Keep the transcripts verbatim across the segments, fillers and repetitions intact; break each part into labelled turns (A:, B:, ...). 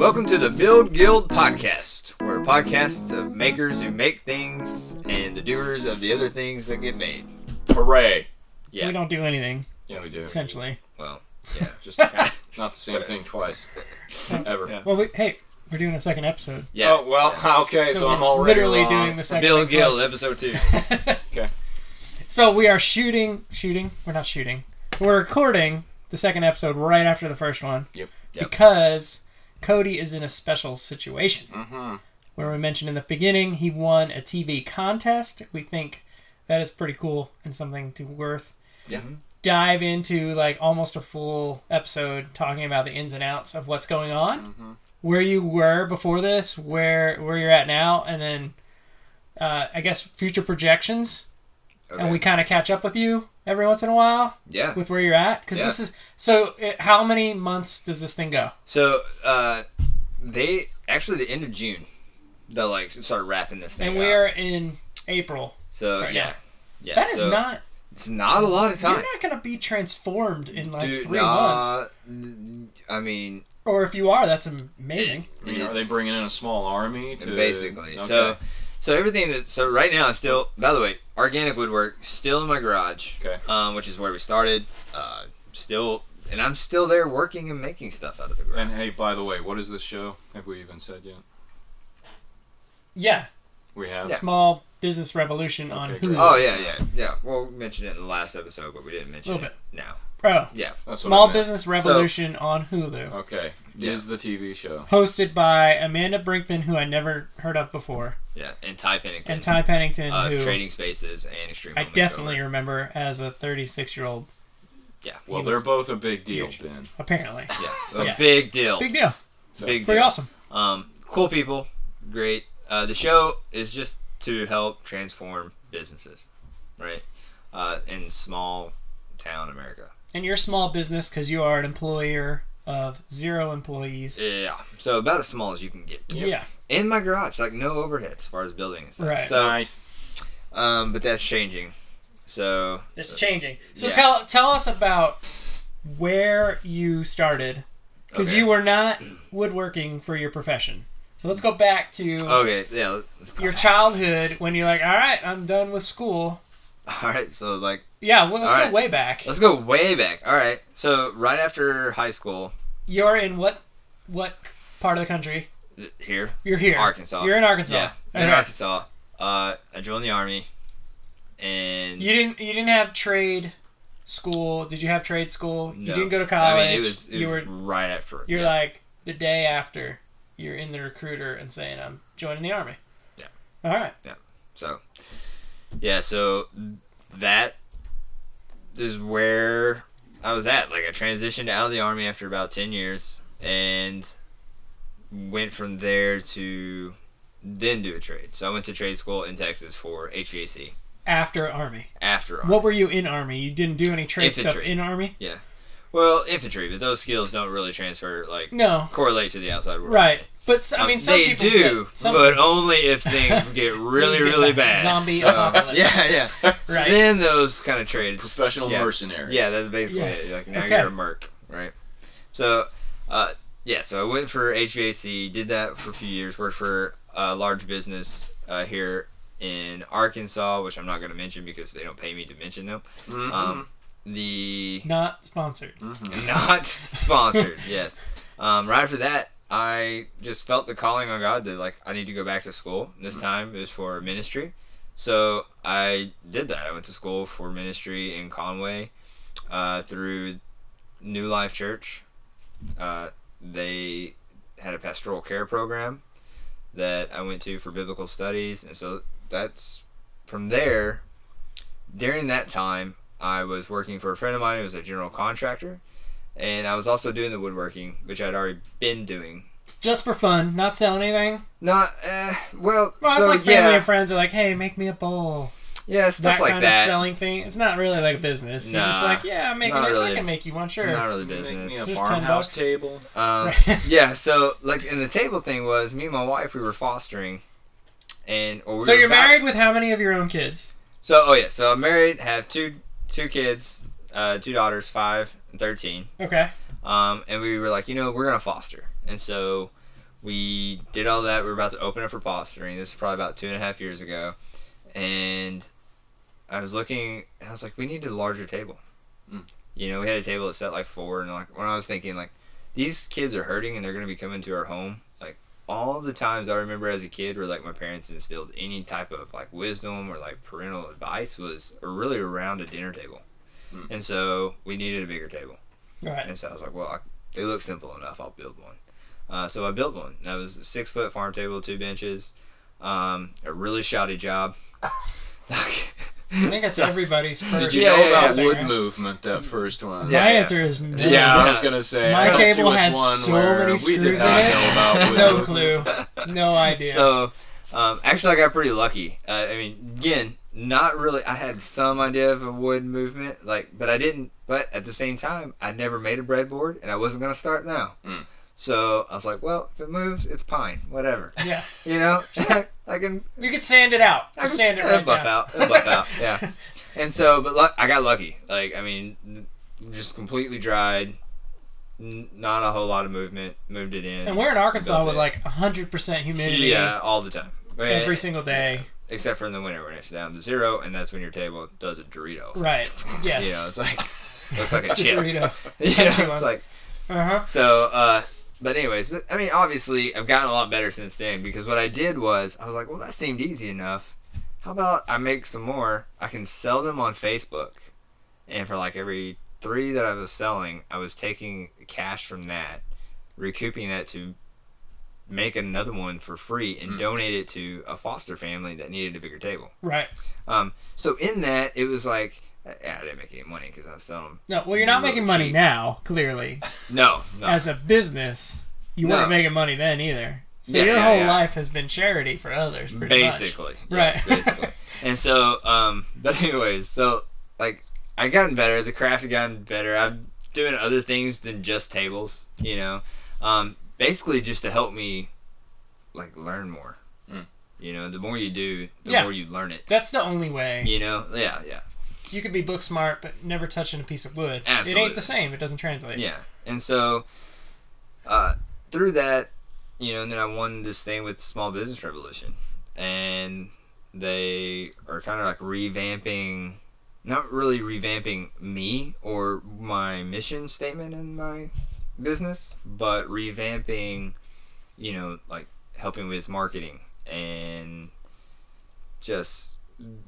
A: Welcome to the Build Guild Podcast. We're a podcast of makers who make things and the doers of the other things that get made.
B: Hooray!
A: Yeah.
C: We don't do anything.
B: Yeah, we do.
C: Essentially.
A: Well, yeah, just kind of,
B: Not the same thing twice. Ever.
A: Yeah.
C: Well, we, hey, we're doing a second episode.
A: yeah.
B: Oh, well, okay, so,
C: So
B: I'm
C: we're
B: already
C: literally
B: wrong.
C: doing the second
A: Build
C: thing
A: Guild
C: twice.
A: episode two.
B: Okay.
C: So we are shooting, shooting. We're not shooting. We're recording the second episode right after the first one.
B: Yep.
A: Yep.
C: Because Cody is in a special situation.
B: Mm-hmm.
C: Where we mentioned in the beginning, he won a T V contest. We think that is pretty cool and something to worth
B: Yeah.
C: dive into, like almost a full episode talking about the ins and outs of what's going on,
B: Mm-hmm.
C: where you were before this, where where you're at now, and then uh, I guess future projections.
A: Okay.
C: And we kind of catch up with you every once in a while
A: yeah.
C: with where you're at, because
A: Yeah.
C: this is so. It, how many months does this thing go?
A: So, uh, they actually the end of June, they'll like start wrapping this thing
C: And
A: up.
C: we're in April.
A: So
C: right
A: yeah,
C: now.
A: yeah.
C: That is
A: so
C: not.
A: It's not a lot of time.
C: You're not gonna be transformed in like
A: Dude,
C: three
A: nah,
C: months.
A: I mean,
C: Or if you are, that's amazing.
B: I mean, are they
A: it's-
B: bringing in a small army to
A: basically.
B: Okay.
A: So, so everything that so right now is still. By the way, organic woodwork still in my garage.
B: Okay.
A: Um, which is where we started. Uh, still, and I'm still there working and making stuff out of the garage.
B: And hey, by the way, what is this show? Have we even said yet?
C: Yeah.
B: We have.
C: Small Business Revolution on
B: Okay,
C: Hulu.
B: great.
A: Oh yeah, yeah, yeah. Well, we mentioned it in the last episode, but we didn't mention
C: Little
A: it now.
C: Oh,
A: Yeah.
B: That's what I
C: Small
B: meant.
C: Business Revolution on Hulu.
B: Okay.
A: Yeah.
B: Is the T V show.
C: Hosted by Amanda Brinkman, who I never heard of before,
A: Yeah, and Ty Pennington.
C: and Ty Pennington,
A: uh,
C: who
A: Trading Spaces and Extreme.
C: I
A: Home
C: definitely
A: Makeover.
C: remember as a thirty-six-year-old,
A: Yeah.
B: Well,
C: He
B: they're
C: was
B: both a big deal,
C: huge.
B: Ben.
C: apparently.
A: Yeah. A
C: Yeah.
A: big deal.
C: Big deal.
B: So,
A: Big
C: Pretty
A: deal.
C: awesome.
A: Um, cool people, great. Uh, the show is just to help transform businesses, right? Uh, in small town America.
C: And you're a small business because you are an employer of zero employees.
A: Yeah. So about as small as you can get.
C: Yeah.
A: In my garage, like no overhead as far as building and stuff.
C: Right.
A: So,
B: nice.
A: um, but that's changing. So.
C: It's changing. So
A: Yeah.
C: tell tell us about where you started, because
A: Okay.
C: you were not woodworking for your profession. So let's go back to
A: Okay. Yeah. Let's go.
C: your childhood when you're like, all right, I'm done with school.
A: All right. So like,
C: Yeah, well, let's
A: All
C: go
A: right.
C: way back.
A: let's go way back. All right. So right after high school,
C: You're in what what part of the country?
A: th- here,
C: You're here.
A: Arkansas.
C: You're in Arkansas.
A: Yeah. In
C: Okay.
A: Arkansas. Uh, I joined the army, and
C: You didn't you didn't have trade school. Did you have trade school? You
A: No.
C: didn't go to college.
A: I mean, it was, it
C: you
A: was
C: were
A: right after.
C: you're
A: yeah.
C: like the day after you're in the recruiter and saying I'm joining the army.
A: Yeah.
C: All right.
A: So, yeah, so that is where I was at. Like, I transitioned out of the army after about ten years and went from there to then do a trade. So I went to trade school in Texas for H V A C
C: After army.
A: after army.
C: What were you in army? You didn't do any trade stuff
A: Infantry.
C: in army?
A: Well, infantry, but those skills don't really transfer, like,
C: No.
A: correlate to the outside world.
C: Right. But s- I
A: Um,
C: mean, some
A: they
C: people
A: do,
C: get, some
A: but only if things get really,
C: Things get
A: really
C: bad.
A: bad.
C: Zombie
A: So,
C: apocalypse.
A: Yeah, yeah.
C: right.
A: Then those kind of trades.
B: Professional
A: yeah.
B: mercenary.
A: Yeah, that's basically
C: Yes.
A: it. Like now
C: Okay.
A: you're a merc, right? So, uh, yeah, so I went for H V A C, did that for a few years, worked for a large business uh, here in Arkansas, which I'm not going to mention because they don't pay me to mention them.
B: Mm-hmm.
A: Um, the
C: Not sponsored.
B: mm-hmm.
A: not sponsored, yes. Um, right after that, I just felt the calling on God that like I need to go back to school. This time it was for ministry, so I did that. I went to school for ministry in Conway uh, through New Life Church. Uh, they had a pastoral care program that I went to for biblical studies, and so that's from there. During that time, I was working for a friend of mine who was a general contractor, and I was also doing the woodworking, which I'd already been doing.
C: Just for fun, not selling anything.
A: Not, uh, well,
C: Well,
A: so
C: it's like family
A: yeah,
C: and friends are like, hey, make me a bowl.
A: yeah, stuff
C: That
A: like
C: kind
A: that.
C: of selling thing. It's not really like a business. You're just
A: Nah,
C: like, yeah, I'm making
A: not
C: it.
A: really.
C: I can make you one, sure.
A: Not really
B: Make
A: business.
B: me a
C: Just ten
B: farmhouse
C: bucks.
B: table.
A: Um, yeah, so like, and the table thing was me and my wife. We were fostering, and or we
C: So
A: were
C: you're
A: about-
C: married with how many of your own kids?
A: So oh yeah, so I'm married, have two two kids, uh, two daughters, five and thirteen.
C: Okay.
A: Um, and we were like, you know, we're gonna foster, and so we did all that. We were about to open it for fostering. This is probably about two and a half years ago. And I was looking, and I was like, we need a larger table.
B: Mm.
A: You know, we had a table that set like four, and like when I was thinking, like, these kids are hurting and they're going to be coming to our home. Like, all the times I remember as a kid where like my parents instilled any type of like wisdom or like parental advice was really around a dinner table. Mm. And so we needed a bigger table.
C: Right.
A: And so I was like, well, I, they look simple enough. I'll build one. Uh, so I built one. That was a six foot farm table, two benches. Um, a really shoddy job.
C: I think it's everybody's first.
B: Did you
A: Yeah,
B: know
A: yeah,
B: about
A: yeah.
B: wood movement, that first one?
C: My
A: Yeah, yeah.
C: answer is no.
B: Yeah, I was going to say.
C: My
B: I helped
C: table
B: you with
C: has
B: one
C: so
B: where
C: many
B: we
C: screws
B: did
C: in
B: not
C: it.
B: know about wood
C: No
B: movement.
C: clue. No idea.
A: So, um, actually, I got pretty lucky. Uh, I mean, again, not really. I had some idea of a wood movement, like, but I didn't. But at the same time, I never made a breadboard, and I wasn't going to start now.
B: Mm.
A: So I was like, well, if it moves, it's pine, whatever.
C: Yeah.
A: You know, I can.
C: You could sand it out.
A: I
C: Just
A: can
C: sand it
A: it'll
C: right
A: buff
C: down.
A: out. It'll buff out. Yeah. And so, but luck, I got lucky. Like, I mean, just completely dried. N- not a whole lot of movement. Moved it in.
C: And we're in Arkansas
A: built
C: with
A: it.
C: like one hundred percent humidity
A: Yeah, all the time.
C: every single day.
A: Except for in the winter when it's down to zero, and that's when your table does a Dorito.
C: Right. Yes.
A: You know, it's like looks like a chip.
C: Dorito.
A: You
C: Crunchy
A: know,
C: one.
A: it's like
C: Uh-huh.
A: so. Uh, but anyways, but I mean, obviously, I've gotten a lot better since then because what I did was I was like, well, that seemed easy enough. How about I make some more? I can sell them on Facebook, and for like every three that I was selling, I was taking cash from that, recouping that to make another one for free and
B: Mm.
A: donate it to a foster family that needed a bigger table.
C: Right.
A: Um, so in that, it was like, yeah, I didn't make any money because I was selling them.
C: No, well, you're not
A: Really
C: making money
A: cheap.
C: now, clearly.
A: No, no.
C: As a business, you
A: No.
C: weren't making money then either. So
A: Yeah,
C: your
A: yeah,
C: whole
A: yeah.
C: life has been charity for others, pretty
A: basically.
C: much.
A: Yes,
C: Right.
A: basically. And so, um, but anyways, so, like, I gotten better. The craft had gotten better. I'm doing other things than just tables, you know. Um, basically just to help me, like, learn more.
B: Mm.
A: You know, the more you do, the
C: Yeah.
A: more you learn it.
C: That's the only way.
A: You know? Yeah, yeah.
C: You could be book smart, but never touching a piece of wood. It
A: Absolutely.
C: ain't the same. It doesn't translate.
A: Yeah. And so, uh, through that, you know, and then I won this thing with Small Business Revolution. And they are kind of like revamping, not really revamping me or my mission statement in my business, but revamping, you know, like helping with marketing and just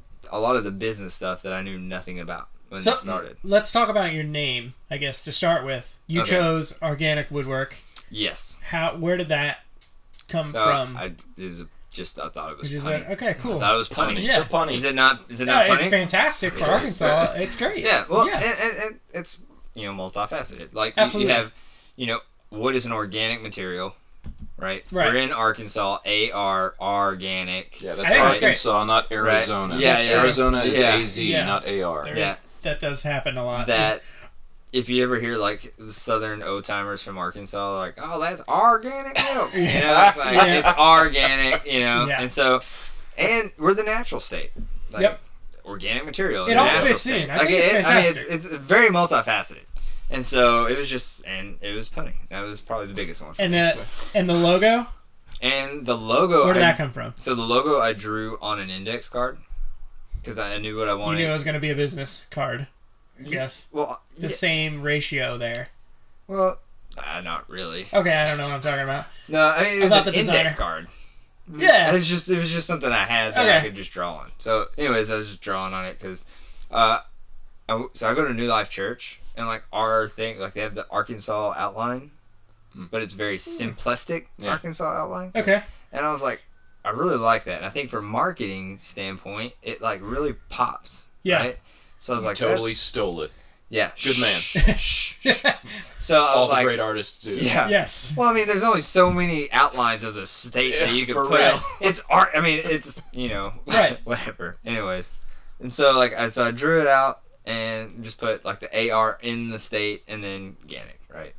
A: a lot of the business stuff that I knew nothing about when
C: So
A: it started.
C: let's talk about your name, I guess, to start with. You
A: Okay.
C: chose Organic Woodwork.
A: Yes.
C: How? Where did that come
A: So
C: from?
A: I it was a, just I thought it was
C: Which is
A: punny.
C: like, okay, cool.
A: I thought it was punny.
C: Yeah.
B: The punny.
A: Is it not? Is it
C: No,
A: not
C: it's
A: punny?
C: fantastic for
B: It is.
C: Arkansas. It's great.
A: Yeah. Well,
C: yeah.
A: And, and, and it's you know multifaceted. Like you, you
C: Absolutely.
A: have, you know, wood is an organic material, right?
C: Right.
A: We're in Arkansas. A R organic.
B: Yeah,
C: I
B: that's
C: think it's great.
B: Arkansas, not Arizona.
A: Yeah,
B: That's
A: yeah.
B: Arizona is
A: Yeah.
B: A Z,
C: Yeah.
B: not A R.
C: There
A: Yeah.
C: is- that does happen a lot.
A: That if you ever hear like the Southern old timers from Arkansas, like, oh, that's organic milk. You know, it's like
C: Yeah.
A: it's organic. You know,
C: Yeah.
A: and so, and we're the natural state. Like,
C: Yep.
A: Organic material.
C: It
A: the
C: all
A: natural
C: fits
A: state.
C: in. I
A: Like,
C: think it's
A: it- I mean,
C: fantastic.
A: it's, it's very multifaceted. And so it was just, and it was punny. That was probably the biggest one. for
C: And
A: me.
C: the and the logo.
A: And the logo.
C: Where did
A: I,
C: that come from?
A: So the logo I drew on an index card because I knew what I
C: You
A: wanted.
C: knew it was going to be a business card. Yes.
A: Well,
C: The
A: yeah,
C: same ratio there.
A: well, uh, not really.
C: Okay, I don't know what I'm talking about.
A: No, I mean it was
C: About
A: an
C: the
A: index
C: designer.
A: card.
C: Yeah.
A: It was just it was just something I had that I
C: Okay.
A: could just draw on. So, anyways, I was just drawing on it because, uh, I w so I go to New Life Church and like our thing, like they have the Arkansas outline,
B: Mm.
A: but it's very simplistic
B: Yeah.
A: Arkansas outline,
C: Okay.
A: and I was like, I really like that. And I think from marketing standpoint, it like really pops.
C: Yeah.
A: Right? So I was like,
B: Totally
A: that's-
B: stole it.
A: yeah,
B: Good man.
A: Shh, shh. So I
B: All
A: was
B: the
A: like,
B: great artists do.
A: yeah.
C: Yes.
A: Well, I mean, there's only so many outlines of the state that
B: Yeah,
A: you can
B: for
A: put.
B: real.
A: It's art. I mean, it's you know,
C: Right.
A: whatever. Anyways, and so like I so I drew it out and just put like the A R in the state and then organic, right?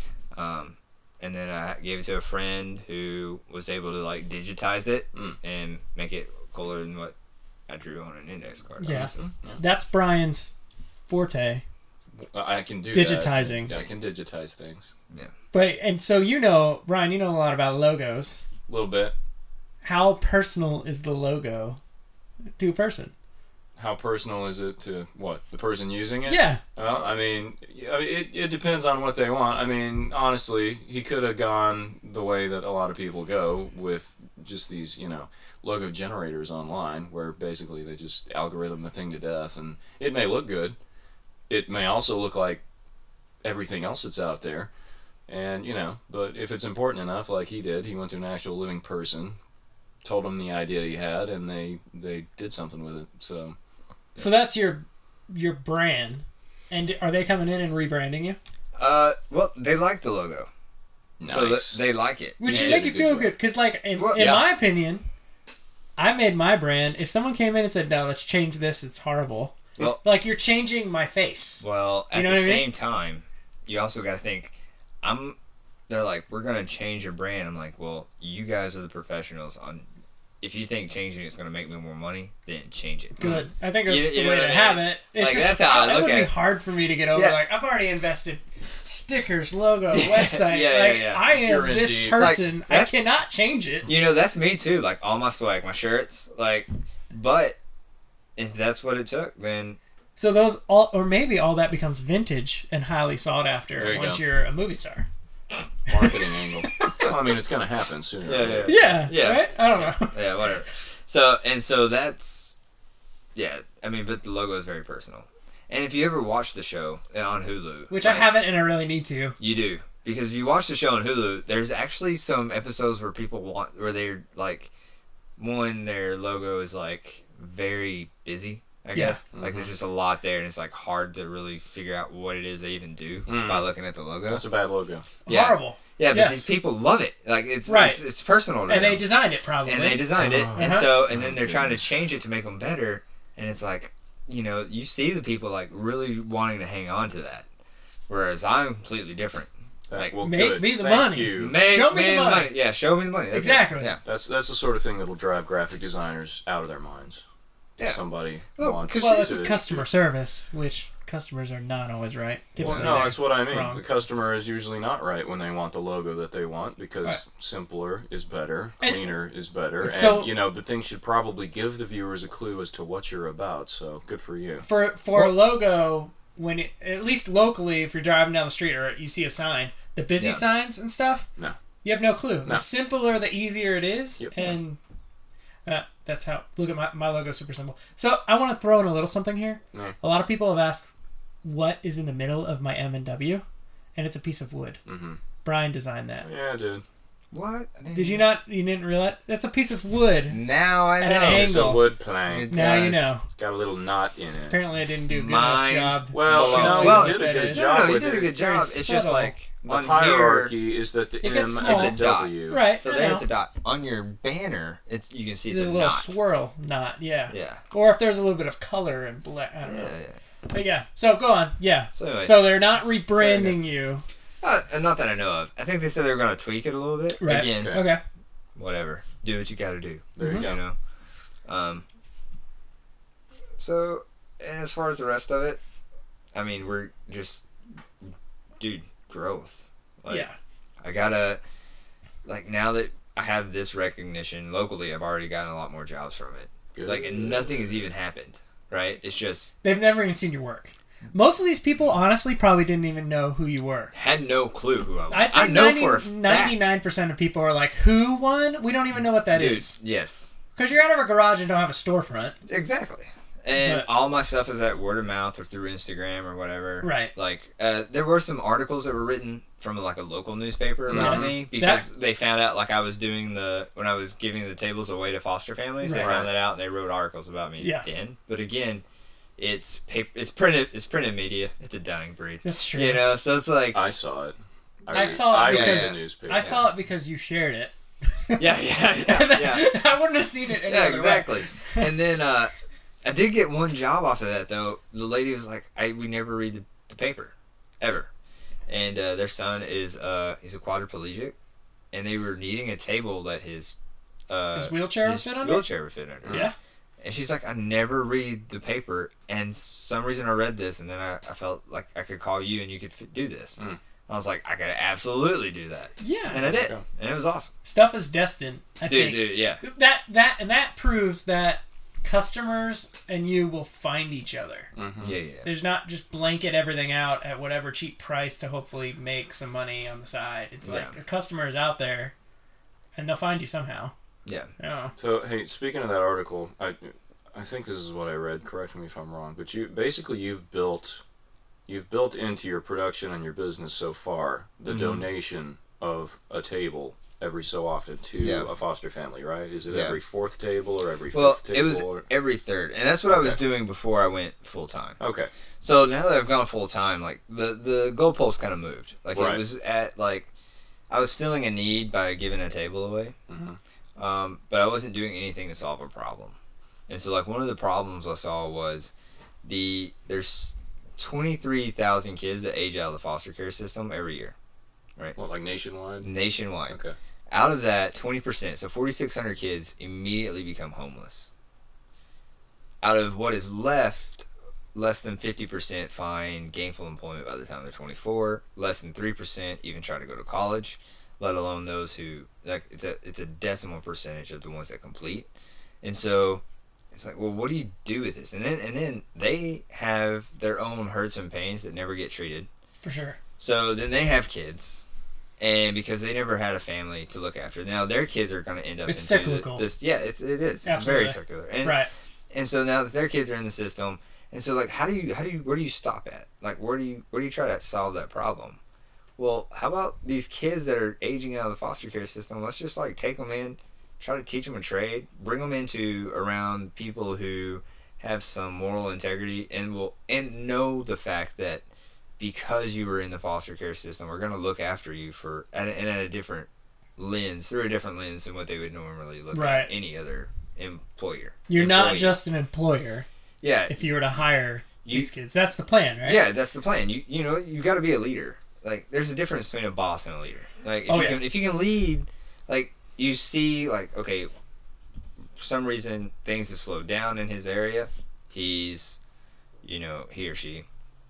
A: Um, and then I gave it to a friend who was able to like digitize it
B: Mm.
A: and make it cooler than what I drew on an index card.
C: Yeah.
A: obviously.
B: Yeah.
C: That's Brian's forte.
B: I can do
C: Digitizing.
B: That. Yeah, I can digitize things
C: But and so you know, Ryan, you know a lot about logos.
B: a little bit.
C: How personal is the logo to a person?
B: How personal is it to what the person using it?
C: Yeah.
B: Well, I mean, I mean, it it depends on what they want. I mean, honestly, he could have gone the way that a lot of people go with just these, you know, logo generators online, where basically they just algorithm the thing to death, and it may look good. It may also look like everything else that's out there, and you know, but if it's important enough, like he did, he went to an actual living person, told them the idea he had, and they they did something with it. So.
C: So that's your your brand, and are they coming in and rebranding you?
A: Uh, well, they like the logo,
B: Nice.
A: so th- they like it.
C: Which
B: Yeah,
C: should
B: you
C: make
B: did
C: you
B: a good
C: feel
B: job.
C: good, because like in,
A: Well,
C: in
B: yeah.
C: my opinion, I made my brand. If someone came in and said, "No, let's change this," it's horrible.
A: Well-
C: like you're changing my face.
A: Well, at
C: You know
A: the
C: what I mean?
A: same time, you also got to think. I'm. They're like, we're gonna change your brand. I'm like, well, you guys are the professionals. On, if you think changing it's gonna make me more money, then change it.
C: Good. I think that's
A: You-
C: the
A: you know
C: way
A: what
C: to
A: I
C: have
A: mean?
C: it. It's
A: Like,
C: just
A: that's how I
C: it
A: look
C: would
A: at
C: be
A: it.
C: hard for me to get over.
A: Yeah.
C: Like I've already invested stickers, logo, website.
A: Yeah, yeah,
C: like
A: yeah.
C: I am
B: You're
C: this
B: indeed.
C: person.
A: Like,
C: I
A: that's-
C: cannot change it.
A: You know, that's me too. Like all my swag, my shirts, like. But if that's what it took, then
C: So those all, or maybe all that becomes vintage and highly sought after
B: There you
C: once
B: go.
C: you're a movie star.
B: Marketing angle. Well, I mean, it's going to happen sooner.
A: Yeah,
B: or later.
C: Yeah.
A: Yeah.
C: Right. I don't know.
A: yeah, whatever. So and so that's, yeah. I mean, but the logo is very personal. And if you ever watch the show on Hulu,
C: Which I
A: like,
C: haven't, and I really need to.
A: You do, because if you watch the show on Hulu, there's actually some episodes where people want where they're like, one, their logo is like very busy. I
C: Yeah.
A: guess like there's just a lot there, and it's like hard to really figure out what it is they even do
B: Mm.
A: by looking at the logo.
B: That's a bad logo.
A: Yeah.
C: Horrible.
A: Yeah, but
C: Yes.
A: these people love it. Like it's
C: Right.
A: it's, it's personal to
C: And
A: them.
C: they designed it probably.
A: and they designed it,
B: Oh.
A: and
C: Uh-huh.
A: so and then
B: Oh,
A: they're trying to
B: goodness.
A: change it to make them better, and it's like, you know, you see the people like really wanting to hang on to that, whereas I'm completely different.
B: That-
A: Like,
B: well,
C: make
B: good.
C: me the
B: Thank
C: money.
B: You.
A: Make
C: Show me the
A: the
C: money.
A: Yeah, show me the money. That's it.
C: Exactly.
A: Yeah.
B: That's that's the sort of thing that'll drive graphic designers out of their minds.
A: Yeah.
B: Somebody
A: Well,
B: wants.
A: 'cause
C: Well, it's
B: to-
C: customer service, which customers are not always right.
B: Well,
C: Typically
B: no,
C: they're
B: that's what I mean.
C: wrong.
B: The customer is usually not right when they want the logo that they want, because
C: Right.
B: simpler is better,
C: And-
B: cleaner is better,
C: So-
B: and you know the thing should probably give the viewers a clue as to what you're about. So good for you.
C: For for a
A: Well-
C: logo, when it, at least locally, if you're driving down the street or you see a sign, the busy
A: Yeah.
C: signs and stuff,
B: No.
C: you have no clue.
B: No.
C: The simpler, the easier it is,
B: Yep.
C: and uh, that's how. Look at my my logo, super simple. So I want to throw in a little something here.
B: No.
C: A lot of people have asked, what is in the middle of my M and W, and it's a piece of wood.
B: Mm-hmm.
C: Brian designed that.
B: Yeah, dude.
A: What?
C: Did you not? You didn't realize that's a piece of wood.
A: Now I
C: At
A: know.
C: an
B: It's a
C: Angle.
B: wood plank.
A: It
C: Now you
A: does.
C: know.
B: It's got a little knot in it.
C: Apparently, I didn't do a good
A: Mind-
C: enough job.
B: Well,
C: showing
A: no,
C: what
A: you
B: did a
C: that
B: good
C: is.
B: job.
A: No, no, you
B: with
A: did a
B: it.
A: good
C: It's very
A: job. It's just
C: subtle.
A: like
B: The
A: on
B: hierarchy is that the
C: It
B: M
C: gets
B: and
C: small.
B: the
A: It's a dot.
B: W.
C: Right.
A: So
C: I
A: there
C: know.
A: it's a dot on your banner. It's you can see it's
C: There's
A: a,
C: a little
A: knot.
C: swirl knot, yeah.
A: Yeah.
C: Or if there's a little bit of color and black, I don't
A: Yeah,
C: know.
A: yeah.
C: But yeah, so go on, yeah.
A: So
C: So,
A: anyways.
C: they're not rebranding you,
A: Uh, and not that I know of. I think they said they were going to tweak it a little bit.
C: right?
A: Again,
B: Okay.
C: Okay.
A: whatever. Do what you got to do.
B: There you
C: Mhm.
B: go.
A: You know. Um. So, and as far as the rest of it, I mean, we're just, dude, growth. Like,
C: yeah.
A: I gotta, like, now that I have this recognition locally, I've already gotten a lot more jobs from it.
B: Good.
A: Like, and nothing has even happened, right? It's just
C: They've never even seen your work. Most of these people, honestly, probably didn't even know who you were.
A: had no clue who I was.
C: I'd say
A: I know
C: ninety,
A: for a fact.
C: ninety-nine percent of people are like, who won? We don't even know what that
A: Dude,
C: is.
A: yes,
C: Because you're out of a garage and don't have a storefront.
A: exactly. And
C: But-
A: all my stuff is at word of mouth or through Instagram or whatever.
C: Right.
A: Like, uh, there were some articles that were written from like a local newspaper about
C: Yes.
A: me because they found out like I was doing the when I was giving the tables away to foster families. They
C: Right.
A: found that out and they wrote articles about me
C: Yeah.
A: then. But again, it's paper. It's printed. It's printed media. It's a dying breed.
C: That's true.
A: You know, so it's like
B: I saw it.
C: I
B: read-
C: saw it
B: I read
C: because
B: the newspaper.
C: I saw it because you shared it.
A: yeah, yeah, yeah, yeah.
C: I wouldn't have seen it. Any
A: Yeah,
C: other way.
A: exactly. And then uh, I did get one job off of that though. The lady was like, "I we never read the, the paper, ever." And uh, their son is uh he's a quadriplegic, and they were needing a table that his uh
C: His wheelchair would
A: his
C: fit under?
A: wheelchair would fit under.
C: Yeah.
A: And she's like, I never read the paper, and some reason I read this, and then I, I felt like I could call you and you could f- do this.
B: Mm.
A: I was like, I could absolutely do that.
C: Yeah.
A: And I did.
B: Okay.
A: And it was awesome.
C: Stuff is destined. I
A: Dude,
C: think
A: dude, yeah.
C: that that and that proves that customers and you will find each other.
B: Mm-hmm.
A: Yeah, yeah.
C: There's not just blanket everything out at whatever cheap price to hopefully make some money on the side. It's like
A: Yeah.
C: a customer is out there, and they'll find you somehow.
A: Yeah.
C: Yeah.
B: So hey, speaking of that article, I I think this is what I read. Correct me if I'm wrong, but you basically you've built you've built into your production and your business so far the
A: Mhm.
B: donation of a table every so often to
A: Yeah.
B: a foster family, right? Is it
A: Yeah.
B: every fourth table or every
A: Well,
B: fifth table?
A: it was
B: or...
A: every third. And that's what I was
B: Okay.
A: doing before I went full time.
B: Okay.
A: So now that I've gone full time, like the the goalpost kind of moved. Like
B: Right.
A: it was at like I was filling a need by giving a table away,
B: Mm-hmm.
A: um, but I wasn't doing anything to solve a problem. And so like one of the problems I saw was the there's twenty-three thousand kids that age out of the foster care system every year,
B: What, like nationwide?
A: nationwide.
B: Okay.
A: Out of that, twenty percent, so forty-six hundred kids immediately become homeless. Out of what is left, less than fifty percent find gainful employment by the time they're twenty-four. Less than three percent even try to go to college, let alone those who, like, it's a, it's a decimal percentage of the ones that complete. And so it's like, well, what do you do with this? And then, and then they have their own hurts and pains that never get treated.
C: For sure.
A: So then they have kids, and because they never had a family to look after, now their kids are going to end up.
C: It's
A: into
C: cyclical.
A: The, this, yeah, it's it is. It's
C: Absolutely.
A: very circular. And,
C: Right.
A: And so now that their kids are in the system, and so like, how do you how do you where do you stop at? Like, where do you where do you try to solve that problem? Well, how about these kids that are aging out of the foster care system? Let's just like take them in, try to teach them a trade, bring them into around people who have some moral integrity, and will and know the fact that because you were in the foster care system, we're going to look after you for at a, and at a different lens, through a different lens than what they would normally look
C: Right.
A: at any other employer.
C: You're not
A: employee.
C: just an employer
A: yeah.
C: if you were to hire
A: You-
C: these kids. That's the plan, right?
A: Yeah, that's the plan. You you know you got to be a leader. Like there's a difference between a boss and a leader. Like if
C: Oh,
A: you
C: yeah.
A: can if you can lead, like you see like okay, for some reason things have slowed down in his area. He's, you know, he or she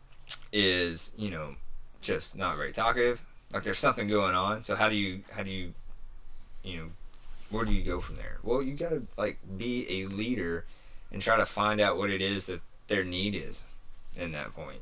A: is you know just not very talkative. Like there's something going on. So how do you how do you you know where do you go from there? Well, you got to like be a leader and try to find out what it is that their need is in that point.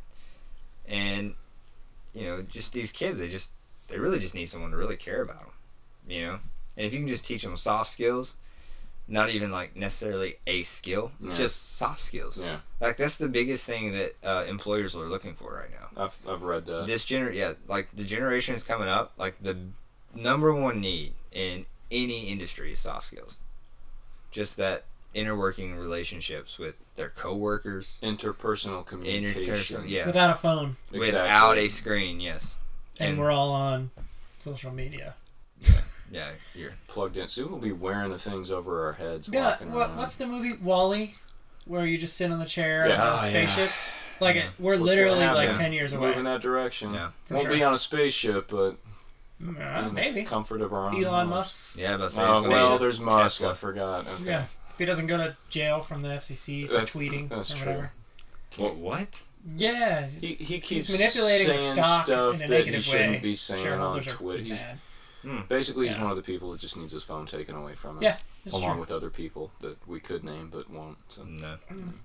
A: And you know, just these kids, they just they really just need someone to really care about them, you know. And if you can just teach them soft skills, not even like necessarily a skill,
B: Yeah.
A: just soft skills.
B: Yeah.
A: Like that's the biggest thing that uh, employers are looking for right now.
B: I've I've read that.
A: This gener yeah, like the generation is coming up. Like the number one need in any industry is soft skills. Just that interworking relationships with their coworkers,
B: Interpersonal communication.
A: interpersonal, yeah,
C: Without a phone.
A: without a screen, yes.
C: And,
A: And-
C: we're all on social media.
A: Yeah, you're
B: Plugged in. Soon we'll be wearing the things over our heads.
C: Yeah,
B: walking
C: what,
B: around.
C: what's the movie Wall-E, where you just sit on the chair
B: Yeah.
C: on a
A: Oh,
C: spaceship? Like
A: Yeah.
C: it, we're
B: That's what's
C: literally
B: gonna
C: like
B: happen.
C: ten years away.
B: Move in that direction.
A: Yeah.
C: For
B: Won't
C: sure.
B: be on a spaceship, but
C: Uh,
B: in the
C: maybe
B: comfort of our own
C: Elon
B: home.
C: Musk's.
A: yeah, but
B: Oh well, there's Musk. I
A: Tesla.
B: forgot. Okay.
C: Yeah, if he doesn't go to jail from the F C C for
B: That's-
C: tweeting
B: that's
C: or
B: true.
C: whatever.
A: What? What?
C: Yeah,
B: He he keeps
C: he's manipulating the
B: saying
C: stock
B: stuff
C: in a
B: that
C: negative
B: he shouldn't
C: way.
B: be saying on
C: Shareholders are
B: Twitter. He's
C: mad.
B: basically he's
C: Yeah.
B: one of the people that just needs his phone taken away from him.
C: Yeah, that's
B: along
C: true.
B: with other people that we could name but won't. So.
A: No.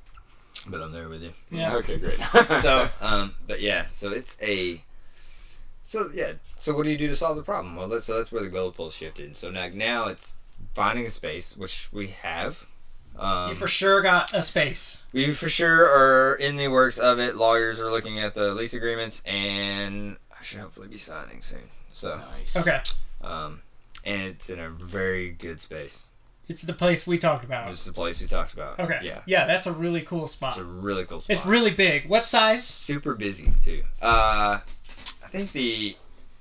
A: But I'm there with you.
C: Yeah.
B: Okay, great.
A: So, um, but yeah, so it's a. So yeah, so what do you do to solve the problem? Well, that's so that's where the goalpost shifted. So now now it's finding a space, which we have. Um,
C: You for sure got a space.
A: We for sure are in the works of it. Lawyers are looking at the lease agreements, and I should hopefully be signing soon. So,
B: Nice.
C: Okay,
A: um, and it's in a very good space.
C: it's the place we talked about.
A: This is the place we talked about.
C: Okay,
A: Yeah.
C: yeah, that's a really cool spot.
A: It's a really cool spot.
C: It's really big. What size?
A: Super busy too. Uh, I think the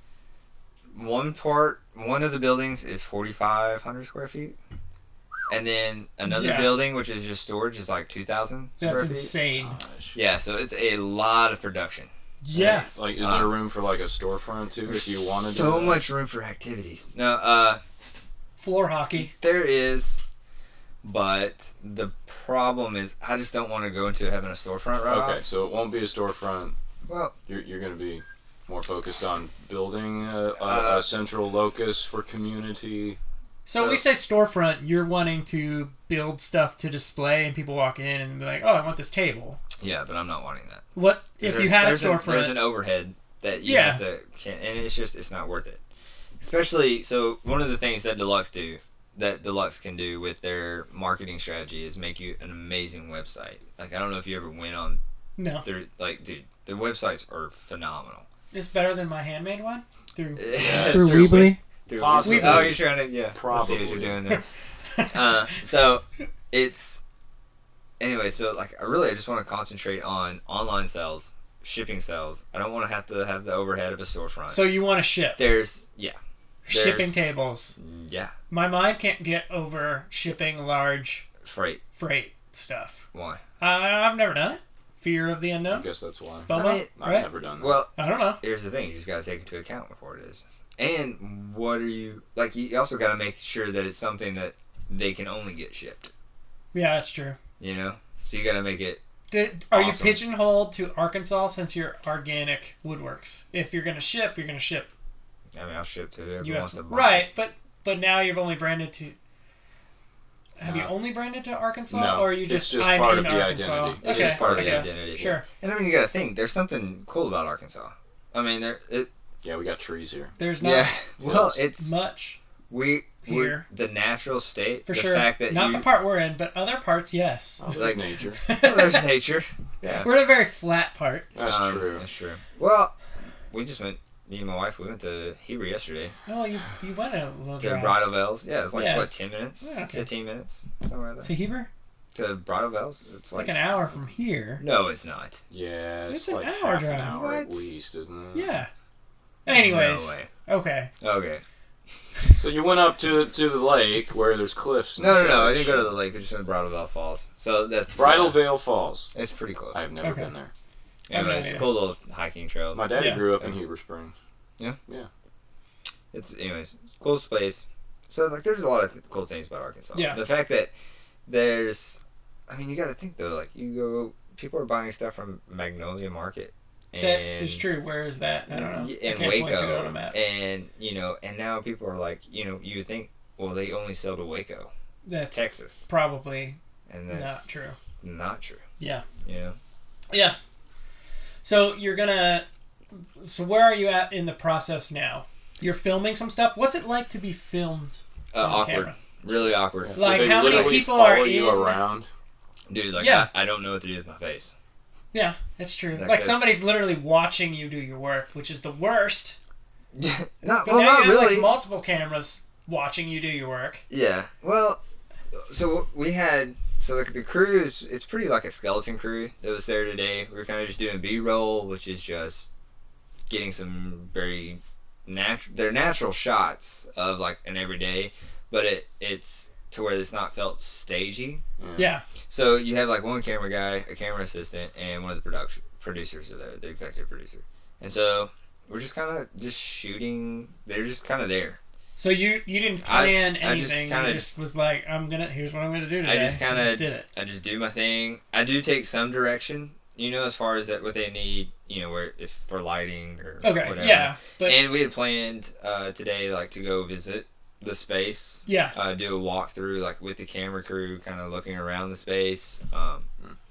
A: one part, one of the buildings is forty-five hundred square feet, and then another
C: Yeah.
A: building, which is just storage, is like two thousand square
C: That's
A: feet.
C: insane.
B: Gosh.
A: Yeah, so it's a lot of production.
C: Yes.
B: Like, is there room for like a storefront too, if you wanted
A: so
B: to?
A: much room for activities. No, uh,
C: Floor hockey.
A: there is, but the problem is I just don't want to go into having a storefront right
B: Okay,
A: off.
B: so it won't be a storefront.
A: Well,
B: You're, you're going to be more focused on building a, a,
A: Uh,
B: a central locus for community.
C: So when we say storefront, you're wanting to build stuff to display, and people walk in and be like, "Oh, I want this table."
A: yeah, but I'm not wanting that.
C: What if you
A: There's-
C: had a
A: there's
C: storefront?
A: there's an overhead that you
C: Yeah.
A: have to, can, and it's just it's not worth it. Especially so, one of the things that Deluxe do, that Deluxe can do with their marketing strategy, is make you an amazing website. Like I don't know if you ever went on
C: no,
A: their like, dude, their websites are phenomenal.
C: it's better than my handmade one through
B: Yeah,
C: through
A: Through
C: Weebly.
A: Through
B: Possibly.
A: Weebly. Oh, you're trying to yeah. I see what you're
B: Probably.
A: doing there. uh, so it's anyway. So like, I really I just want to concentrate on online sales, shipping sales. I don't want to have to have the overhead of a storefront.
C: So you want to ship
A: There's yeah,
C: shipping
A: there's-
C: tables.
A: yeah,
C: My mind can't get over shipping large
A: freight.
C: freight stuff.
A: Why?
C: Uh, I've never done it. Fear of the
B: I
C: unknown.
B: guess that's why.
C: FOMO,
A: I mean,
B: I've
C: right?
B: never done that.
A: Well,
C: I don't know.
A: here's the thing: you just got to take into account before it is. And what are you like? You also got to make sure that it's something that they can only get shipped.
C: Yeah, that's true.
A: You know, so you got to make it.
C: Did, are
A: Awesome.
C: you pigeonholed to Arkansas since you're organic woodworks? If you're gonna ship, you're gonna ship
A: I mean, I'll ship to whoever
C: U
A: wants
C: S.
A: to buy.
C: Right, but but now you've only branded to. Have you
B: No.
C: only branded to Arkansas,
B: No,
C: or are you
B: it's
C: just,
B: just
C: I'm
B: part
C: in
B: of the
C: Arkansas?
B: identity.
A: It's
C: okay,
A: just part of
C: I
A: the
C: guess.
A: identity.
C: Sure.
A: And I mean, you got to think. There's something cool about Arkansas. I mean, there. It,
B: yeah, we got trees here.
C: There's not
A: yeah. Well,
B: Yes.
A: it's
C: much
A: we
C: here.
A: we're the natural state.
C: for
A: the
C: sure.
A: fact that
C: Not
A: you,
C: the part we're in, but other parts, yes.
B: Oh, there's
A: Like-
B: nature.
A: well, there's nature. Yeah.
C: We're in a very flat part.
B: That's
A: Um,
B: true.
A: That's true. Well, we just went. Me and my wife, we went to Heber yesterday
C: Oh, you you went a little
A: to
C: drive.
A: Bridal Bells. Yeah, it's like
C: Yeah.
A: what, ten minutes,
C: Yeah, okay.
A: fifteen minutes, somewhere like
C: to
A: that.
C: Heber?
A: To Bridal Bells, it's,
C: It's
A: like,
C: like an hour from here.
A: no, it's not.
B: Yeah, it's,
C: It's an
B: like
C: hour
B: half
C: drive.
B: an hour at
A: What?
B: least, isn't it?
C: Yeah. Anyways,
A: No way.
C: okay.
A: Okay.
B: So you went up to to the lake where there's cliffs. And
A: No, no, no. I
B: such.
A: didn't go to the lake. We just went to Bridal Bell Falls. So that's
B: Bridal
A: uh,
B: Veil Falls.
A: It's pretty close.
B: I've never
C: Okay.
B: been there.
A: Anyway,
C: I've
A: it's a
C: no
A: cool little hiking trail.
B: My daddy
C: Yeah.
B: grew up in
A: Thanks.
B: Heber Springs.
A: It's anyways cool space. So like, there's a lot of th- cool things about Arkansas.
C: Yeah.
A: The fact that there's, I mean, you got to think though. Like, you go, people are buying stuff from Magnolia Market. And
C: That is true. Where is that? I don't know. I
A: In
C: can't point to it on a
A: Waco,
C: map.
A: and you know, and now people are like, you know, you would think, well, they only sell to Waco,
C: That's
A: Texas,
C: probably
A: and
C: not
A: that's
C: true.
A: Not true.
C: yeah.
A: You know.
C: Yeah. So you're gonna. So where are you at in the process now? You're filming some stuff. What's it like to be filmed?
A: Uh,
C: on
A: awkward.
C: camera?
A: Really awkward.
C: Like,
B: Do they
C: how many
B: literally
C: people
B: follow
C: are
B: you
C: in-
B: around?
A: Dude, like,
C: Yeah.
A: I, I don't know what to do with my face.
C: Yeah, that's true.
A: Like,
C: Like,
A: that's-
C: somebody's literally watching you do your work, which is the worst.
A: not,
C: But
A: well,
C: now
A: not
C: you have
A: really.
C: like multiple cameras watching you do your work.
A: Yeah. Well, so we had so like the crew is it's pretty like a skeleton crew that was there today. We were kind of just doing B-roll, which is just getting some very natural. They're natural shots of like an everyday, but it it's to where it's not felt stagey.
C: Yeah.
A: So you have like one camera guy, a camera assistant, and one of the production producers are there, the executive producer. And so we're just kind of just shooting. They're just kind of there.
C: So you you didn't
A: I-
C: plan
A: I just
C: anything.
A: kinda-
C: you just was like, I'm gonna. Here's what I'm gonna do today.
A: I just kind
C: You
A: of
C: did it.
A: I just do my thing. I do take some direction, you know, as far as that what they need, you know, where if for lighting or
C: Okay.
A: whatever.
C: Yeah. But
A: And we had planned uh, today, like, to go visit the space.
C: yeah.
A: Uh, do a walkthrough, like, with the camera crew, kind of looking around the space. Um,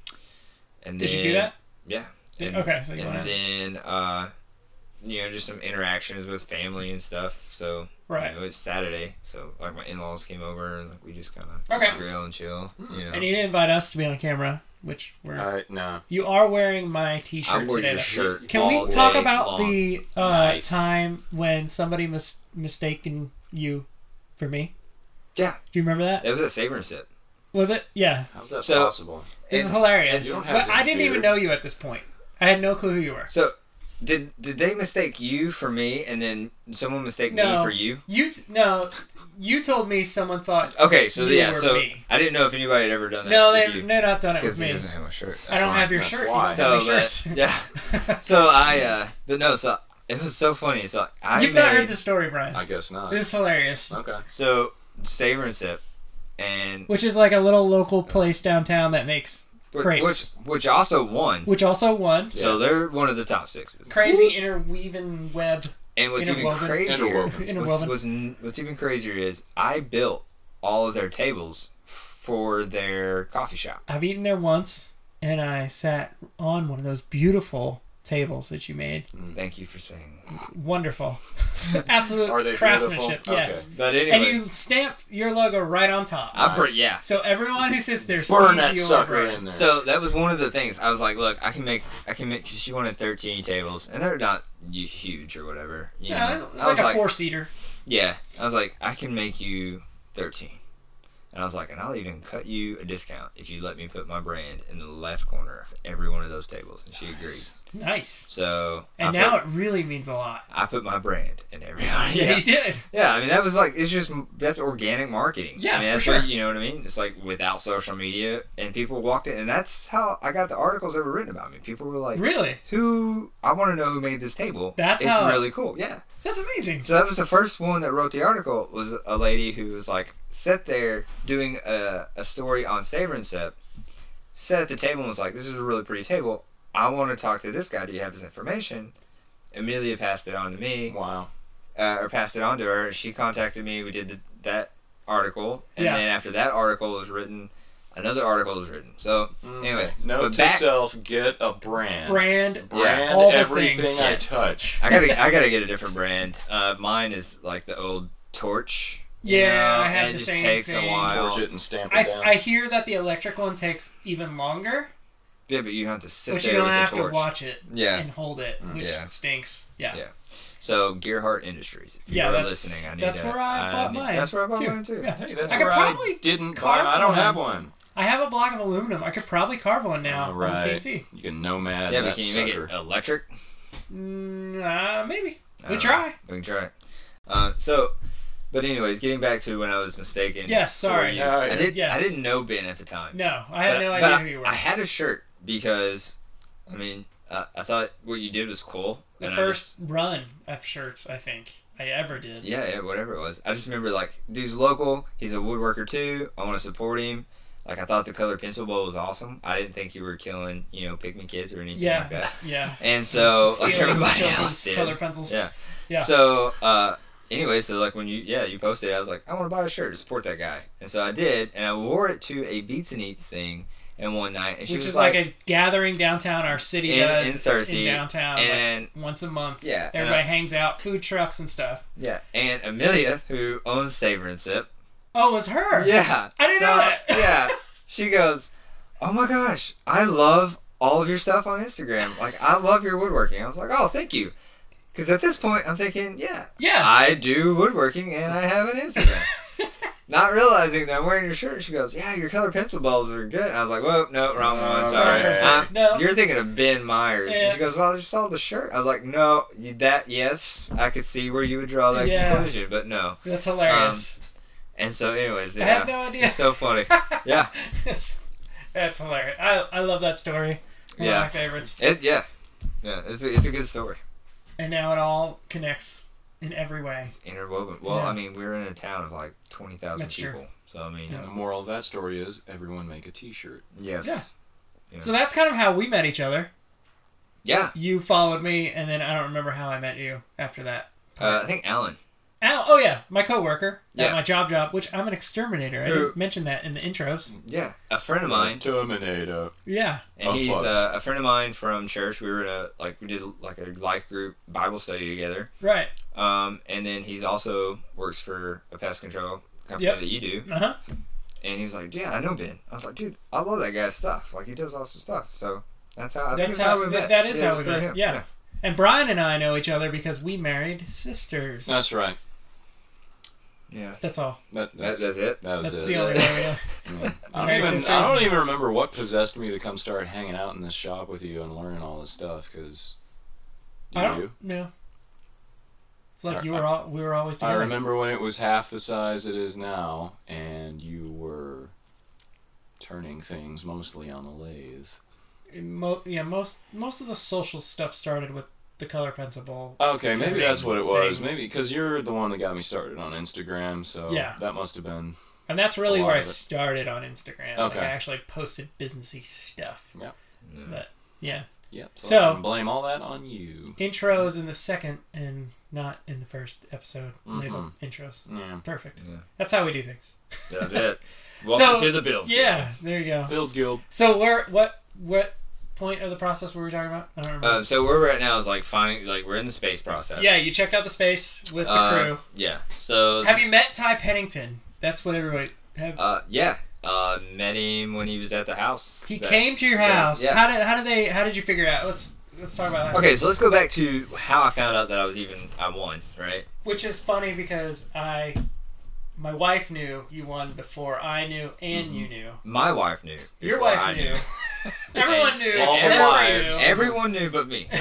A: and
C: Did
A: then,
C: you do that?
A: Yeah.
C: Did-
A: And,
C: okay. So you
A: and
C: want to.
A: then, uh, you know, just some interactions with family and stuff. So,
C: Right.
A: you know, it's Saturday, so like my in-laws came over and like we just kind of
C: Okay.
A: grill and chill. You know,
C: And you didn't invite us to be on camera, which we're.
B: I no.
C: You are wearing my
A: I
C: T-shirt
A: wore
C: today.
A: your
C: though.
A: shirt.
C: Can
A: all
C: we talk
A: day
C: about
A: long.
C: the uh,
B: Nice.
C: time when somebody mis- mistaken you for me?
A: Yeah,
C: Do you remember that?
A: it was at Saber and Sip.
C: Was it? Yeah.
B: How's that
A: So-
B: possible?
C: This is
A: And-
C: hilarious.
B: you don't have
C: But I
B: a
C: didn't even
B: beard.
C: know you at this point. I had no clue who you were.
A: So, did did they mistake you for me, and then someone mistake
C: No.
A: me for you?
C: You t- no, you told me someone thought.
A: Okay, so
C: You
A: yeah,
C: were
A: so
C: me.
A: I didn't know if anybody had ever done that.
C: No,
A: with
C: they
A: you.
C: they're not done it with
A: Because he
C: me.
A: doesn't have my shirt.
C: I don't
A: That's
C: have your
B: That's
C: shirt. You
B: why.
C: don't
A: So,
C: have any
A: but-
C: shirts.
A: yeah. So I, uh, but no, so it was so funny. So I
C: You've
A: made,
C: not heard the story, Brian.
B: I guess not.
C: This is hilarious.
B: Okay.
A: So Saber and Sip, and
C: Which is like a little local place downtown that makes
A: which,
C: crepes.
A: which which also won.
C: Which also won.
A: So they're one of the top six.
C: Crazy interweaving web.
A: And what's even
C: Interwoven.
A: crazier,
B: Interwoven.
A: what's,
C: Interwoven.
A: what's, n- what's even crazier is I built all of their tables for their coffee shop.
C: I've eaten there once, and I sat on one of those beautiful tables that you made.
A: Thank you for saying that.
C: Wonderful. Absolute
B: Are they
C: craftsmanship.
B: beautiful?
C: Yes.
B: Okay.
A: But
C: And
A: anyway,
C: you stamped your logo right on top.
A: I put
B: Nice.
A: yeah.
C: So everyone who sits there
B: Burn
C: sees
B: that
C: your
B: sucker
C: brand.
B: in there.
A: So that was one of the things. I was like, look, I can make, I can make. She wanted thirteen tables, and they're not hu- huge or whatever. You
C: Yeah,
A: know? I
C: like
A: was
C: a
A: like,
C: four-seater.
A: yeah. I was like, I can make you thirteen, and I was like, and I'll even cut you a discount if you let me put my brand in the left corner of every one of those tables. And she agreed.
C: Nice.
A: So
C: And
A: I
C: now
A: put,
C: it really means a lot.
A: I put my brand in every.
C: Yeah,
A: Yeah.
C: you did.
A: Yeah, I mean that was like it's just that's organic marketing.
C: Yeah,
A: I mean,
C: for
A: that's
C: sure.
A: what, you know what I mean. It's like without social media, and people walked in, and that's how I got the articles that were written about me. People were like,
C: Really?
A: "Who? I want to know who made this table."
C: That's
A: it's
C: how-
A: really cool. Yeah.
C: That's amazing.
A: So that was the first one that wrote the article. Was a lady who was like sat there doing a, a story on Saber and Sep, sat at the table and was like, "This is a really pretty table. I want to talk to this guy. Do you have this information?" Amelia passed it on to me.
B: Wow.
A: Uh, or passed it on to her. She contacted me. We did the, that article, and
C: Yeah.
A: then after that article was written, another article was written. So, anyways,
B: Note
A: but
B: to
A: back,
B: self: get a brand.
C: Brand.
B: Brand
C: all the
B: everything
C: things.
B: I
A: Yes.
B: touch.
A: I gotta, I gotta get a different brand. Uh, mine is like the old Torch. you
C: Yeah,
A: know,
C: I have
A: and
C: the
A: it just
C: same
A: takes
C: thing.
A: a while.
B: Torch it and stamp it down.
C: I, I hear that the electric one takes even longer,
A: Yeah, but you don't have to sit
C: which
A: there
C: you don't
A: with
C: have
A: the
C: to
A: torch.
C: watch it
A: Yeah.
C: and hold it, which
A: Yeah.
C: stinks. Yeah.
A: Yeah. So Gearhart Industries. If
C: Yeah,
A: you are
C: that's-
A: listening, I need
C: that's
A: to,
C: where I bought
A: need-
C: mine,
A: That's where I bought
C: too.
A: mine too.
C: Yeah.
B: Hey, that's
C: I could
B: where
C: probably
B: I didn't buy.
C: carve
B: I don't
C: one.
B: have one.
C: I have a block of aluminum. I could probably carve one now
B: All
C: on
B: right.
C: the C N C.
B: You can nomad
A: Yeah,
B: that
A: but can you
B: sucker.
A: make it electric?
C: Mm, uh, maybe. We
A: Uh,
C: try.
A: We can try. Uh, so, but anyways, getting back to when I was mistaken.
C: Yes, sorry.
A: for you,
B: Yeah,
A: I did.
C: yes.
A: I didn't know Ben at the time.
C: No, I had
A: But-
C: no
A: but
C: idea
A: I,
C: who you were.
A: I had a shirt because, I mean, uh, I thought what you did was cool.
C: the
A: and I
C: first run of shirts I think I ever did.
A: just- yeah, yeah, whatever it was. I just remember like, dude's local. He's a woodworker too. I want to support him. Like I thought the color pencil bowl was awesome. I didn't think you were killing, you know, pick me kids or anything
C: Yeah,
A: like that.
C: yeah.
A: And so, like
C: Stealing
A: everybody
C: children's
A: else did.
C: color pencils.
A: Yeah.
C: Yeah.
A: So, uh, anyway, so like when you, yeah, you posted it, I was like, I want to buy a shirt to support that guy. And so I did, and I wore it to a Beats and Eats thing and one night. And she
C: Which
A: was
C: is
A: like,
C: like, a gathering downtown. Our city
A: In-
C: does
A: in Searcy,
C: in downtown
A: and
C: like once a month.
A: Yeah, and
C: everybody
A: I-
C: hangs out, food trucks and stuff.
A: yeah. And Amelia, who owns Saber and Sip,
C: Oh, it was her.
A: yeah.
C: I didn't
A: so,
C: know that.
A: yeah. She goes, oh my gosh, I love all of your stuff on Instagram. Like, I love your woodworking. I was like, oh, thank you. Because at this point, I'm thinking, yeah,
C: Yeah.
A: I do woodworking and I have an Instagram. Not realizing that I'm wearing your shirt. She goes, yeah, your color pencil balls are good. And I was like, whoa, no, wrong one. Sorry.
B: Okay.
A: I'm-
C: No.
A: You're thinking of Ben Myers.
C: Yeah.
A: And she goes, well, I just saw the shirt. I was like, no, you, that, yes, I could see where you would draw that
C: Yeah.
A: conclusion, but no.
C: That's hilarious.
A: And so, anyways, yeah.
C: I had no idea.
A: It's so funny. Yeah.
C: It's- That's hilarious. I, I love that story. One
A: Yeah.
C: of my favorites.
A: It, yeah. Yeah, it's a, it's a good story.
C: And now it all connects in every way.
A: It's interwoven. Well,
C: Yeah.
A: I mean, we're in a town of like twenty thousand
C: That's true.
A: people. So, I mean,
C: Yeah.
B: The moral of that story is everyone make a T-shirt.
A: yes.
C: Yeah.
A: Yeah.
C: So that's kind of how we met each other.
A: Yeah.
C: You followed me, and then I don't remember how I met you after that.
A: Uh, I think Alan.
C: Al, oh yeah, my coworker
A: Yeah.
C: at my job job, which I'm an exterminator. I
A: Who-
C: didn't mention that in the intros.
A: Yeah. A friend of mine.
B: Terminator.
C: Yeah.
A: And
B: Of
A: he's
B: bugs.
A: uh, a friend of mine from church. We were in a, like, we did like a life group Bible study together.
C: Right.
A: Um, and then he's also works for a pest control company
C: Yep.
A: that you do.
C: Uh huh.
A: And he was like, yeah, I know Ben. I was like, dude, I love that guy's stuff. Like, he does awesome stuff. So that's how, I think
C: That's
A: that's
C: how
A: we met.
C: that is
A: Yeah, it
C: how
A: was
C: we
A: through
C: met.
A: him.
C: Yeah. And Brian and I know each other because we married sisters.
B: That's right.
A: Yeah.
C: That's all.
B: That,
A: That,
B: that's,
A: that's it.
B: that was
C: That's
B: it.
C: the only way we know.
B: Yeah. I,
C: Married
B: don't even,
C: sisters.
B: I don't even remember what possessed me to come start hanging out in this shop with you and learning all this stuff. Because
C: I
B: you,
C: don't know. It's like
B: I-
C: you were all we were always
B: I
C: together.
B: remember when it was half the size it is now, and you were turning things mostly on the lathe.
C: Mo- yeah, most most of the social stuff started with the color pencil bowl.
B: Okay, maybe that's what it was.
C: Things.
B: Maybe because you're the one that got me started on Instagram, so
C: Yeah.
B: that must have been.
C: And that's really
B: A lot
C: where I
B: of it.
C: started on Instagram. Like
B: Okay.
C: I actually posted businessy stuff.
B: Yeah.
A: Yeah.
C: But yeah,
B: Yep. So,
C: So-
B: I can blame all that on you.
C: intros in the second and not in the first episode.
B: Mhm.
C: Labeled intros.
B: Yeah.
C: Perfect.
A: Yeah.
C: That's how we do things.
A: That's it. Welcome
C: So,
A: to the build.
C: Yeah, there you go.
B: Build guild.
C: So where what what point of the process were we talking about? I don't remember.
A: Um, so where we're at now is like finding, like we're in the space process.
C: yeah, you checked out the space with the
A: Uh,
C: crew.
A: Yeah. So.
C: Have you met Ty Pennington? That's what everybody. Have,
A: Uh, yeah. Uh, met him when he was at the house.
C: he
A: That-
C: came to your
A: that-
C: house.
A: yeah.
C: How did how did they how did you figure it out? Let's let's talk about that.
A: Okay, so let's go back to how I found out that I was even I won, right?
C: Which is funny because I, my wife knew you won before I knew and you knew.
A: My wife knew.
C: Your
A: before
C: wife
A: I
C: knew. Everyone knew
B: All
C: except for
B: wives.
C: you.
A: Everyone knew but me.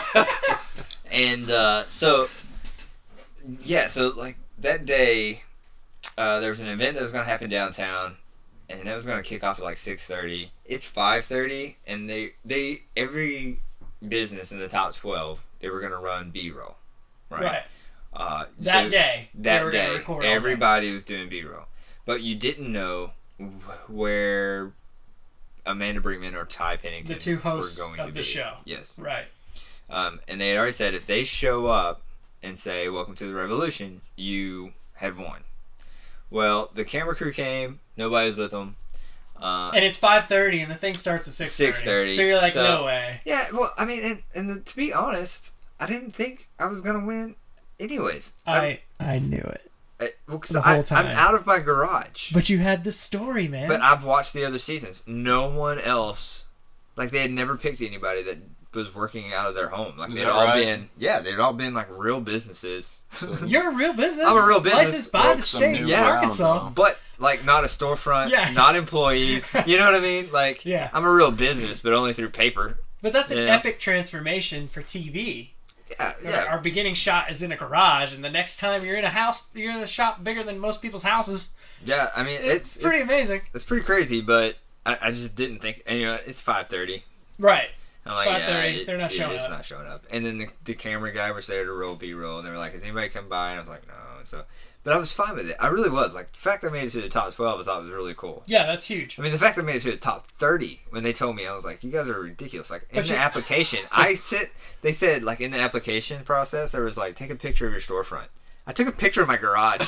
A: And uh, so, yeah, so like that day, uh, there was an event that was going to happen downtown, and that was going to kick off at like six thirty. It's five thirty, and they, they every business in the top twelve, they were going to run B-roll, right?
C: Right.
A: Uh,
C: That
A: so
C: day. they
A: That
C: were gonna
A: day,
C: record all that.
A: everybody was doing B-roll. But you didn't know wh- where Amanda Brinkman or Ty Pennington
C: The two hosts
A: were going
C: of
A: to
C: the
A: be.
C: show.
A: Yes.
C: Right.
A: Um, and they had already said if they show up and say, "Welcome to the Revolution," you had won. Well, the camera crew came. Nobody was with them. Uh,
C: And it's five thirty, and the thing starts at six thirty.
A: six thirty.
C: So you're like,
A: So-
C: no way.
A: yeah, well, I mean, and, and the, to be honest, I didn't think I was going to win anyways.
C: I I knew it.
A: I, well, 'cause
C: the
A: I,
C: whole time.
A: I'm out of my garage.
C: But you had the story, man.
A: But I've watched the other seasons. No one else, like they had never picked anybody that was working out of their home. Like
B: Is
A: they'd
B: that
A: all
B: right?
A: been, yeah, they'd all been like real businesses.
C: You're a real business.
A: I'm a real business.
C: Licensed by
B: Broke
C: the
B: some
C: state
B: new
C: of
A: Yeah.
C: Arkansas.
B: ground,
A: But like not a storefront,
C: Yeah.
A: not employees. You know what I mean? Like,
C: Yeah.
A: I'm a real business, but only through paper.
C: But that's an
A: Yeah.
C: epic transformation for T V.
A: Yeah, yeah.
C: Our beginning shot is in a garage, and the next time you're in a house, you're in a shop bigger than most people's houses.
A: Yeah, I mean,
C: It's,
A: it's
C: pretty
A: it's,
C: amazing.
A: It's pretty crazy, but I, I just didn't think. And, you know, it's five thirty.
C: Right.
A: I'm like,
C: five
A: yeah,
C: thirty,
A: it-
C: they're not
A: it
C: showing
A: is
C: up.
A: not showing up. And then the, the camera guy was there to roll B-roll, and they were like, "Has anybody come by?" And I was like, "No." And so, but I was fine with it. I really was. Like the fact that I made it to the top twelve, I thought was really cool.
C: Yeah, that's huge.
A: I mean, the fact that I made it to the top thirty when they told me, I was like, "You guys are ridiculous." Like in
C: But
A: the
C: you-
A: application, I sit. They said like in the application process, there was like, take a picture of your storefront. I took a picture of my garage.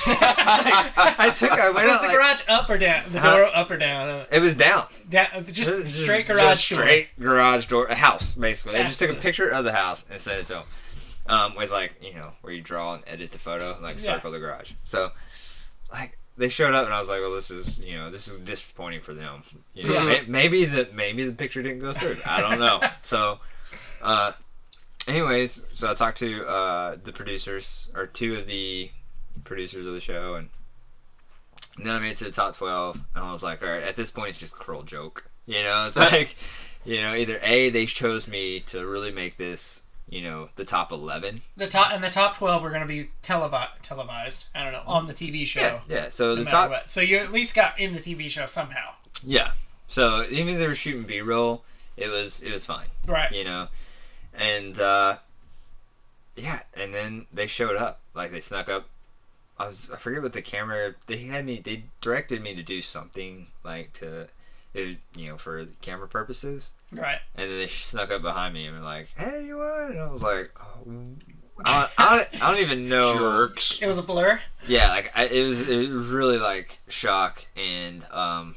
A: I took. I went
C: Was
A: out.
C: the
A: Like,
C: garage up or down? The
A: Huh?
C: door up or down? Uh,
A: it was down.
C: down just
A: Just-
C: straight
A: just
C: garage door.
A: straight garage door, a house basically. I just took a
C: Absolutely.
A: picture of the house and sent it to them, um, with like you know where you draw and edit the photo, and, like
C: Yeah.
A: circle the garage. So, like they showed up and I was like, well, this is you know this is disappointing for them. You know,
C: Yeah.
A: may- maybe the maybe the picture didn't go through. I don't know. So, uh, anyways, so I talked to uh, the producers or two of the producers of the show and. And then I made it to the top twelve, and I was like, all right, at this point, it's just a cruel joke. You know, it's like, you know, either A, they chose me to really make this, you know, the top eleven.
C: The top and the top twelve are going to be televi- televised. I don't know, on the T V show.
A: Yeah, yeah. So
C: No
A: the
C: matter
A: top,
C: what. So you at least got in the T V show somehow.
A: yeah. So even if they were shooting B-roll, it was it was fine,
C: Right.
A: you know, and uh, yeah, and then they showed up, like they snuck up. I was I forget what the camera they had me they directed me to do something like to, it, you know, for camera purposes.
C: Right.
A: And then they snuck up behind me and were like, "Hey, you won?" And I was like, oh, I, don't, I, don't, I don't even know.
B: Jerks.
C: It was a blur.
A: Yeah, like I, it was. It was really like shock and um.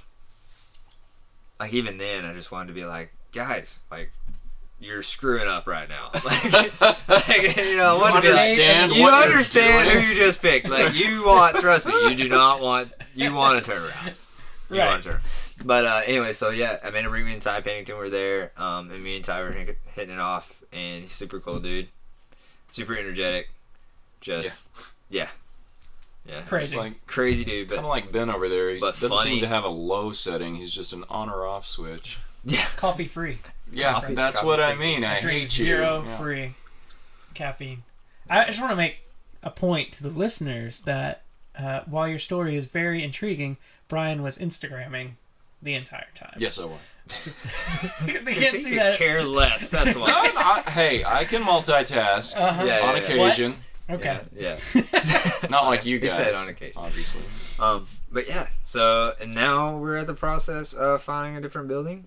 A: Like even then, I just wanted to be like, guys, like you're screwing up right now. Like, like you know, I
B: You
A: wanted to be like,
B: understand
A: you
B: what you're
A: understand
B: doing?
A: who you just picked. Like you want, trust me, you do not want. You want to turn around. You
C: Right.
A: want to turn. But uh, anyway, so yeah, Amanda Brinkman and Ty Pennington were there, um, and me and Ty were hit- hitting it off, and he's a super cool dude, super energetic, just yeah, yeah,
C: Crazy.
B: It's like
A: crazy dude,
B: kind of
A: but
B: like Ben over there. He
A: but
B: doesn't
A: funny.
B: seem to have a low setting. He's just an on or off switch.
A: yeah,
C: Coffee free.
B: Yeah,
A: Coffee-
B: that's
A: coffee
B: what I
A: free.
B: mean. I,
C: I drink
B: hate you.
C: zero
B: Yeah.
C: free caffeine. I just want to make a point to the listeners that uh, while your story is very intriguing, Brian was Instagramming the entire time.
B: Yes, I was.
C: They
A: Because
C: can't
A: he
C: see
A: could
C: that.
A: care less. That's
B: No,
A: why.
B: I- hey, I can multitask
C: Uh-huh.
A: Yeah,
B: on
A: yeah,
B: occasion.
C: Okay.
A: Yeah, yeah.
B: Not like you
A: He
B: guys.
A: said on occasion.
B: Obviously.
A: Um, but yeah, So and now we're at the process of finding a different building,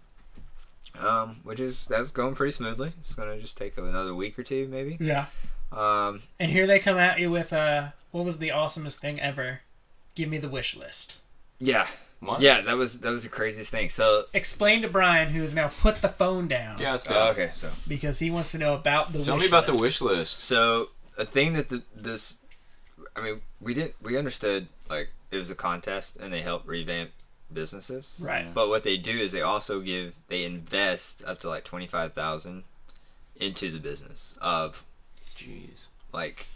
A: um, which is that's going pretty smoothly. It's gonna just take another week or two, maybe.
C: Yeah.
A: Um,
C: And here they come at you with uh, what was the awesomest thing ever? Give me the wish list.
A: yeah,
B: What?
A: yeah. That was that was the craziest thing. So
C: Explain to Brian, who has now put the phone down,
B: Yeah, it's good.
A: oh, okay, so
C: because he wants to know about the
B: Tell
C: wish
B: me about
C: list.
B: the wish list.
A: so a thing that the this, I mean, we didn't we understood like it was a contest and they help revamp businesses.
C: Right.
A: But what they do is they also give they invest up to like twenty five thousand into the business of
B: Jeez.
A: like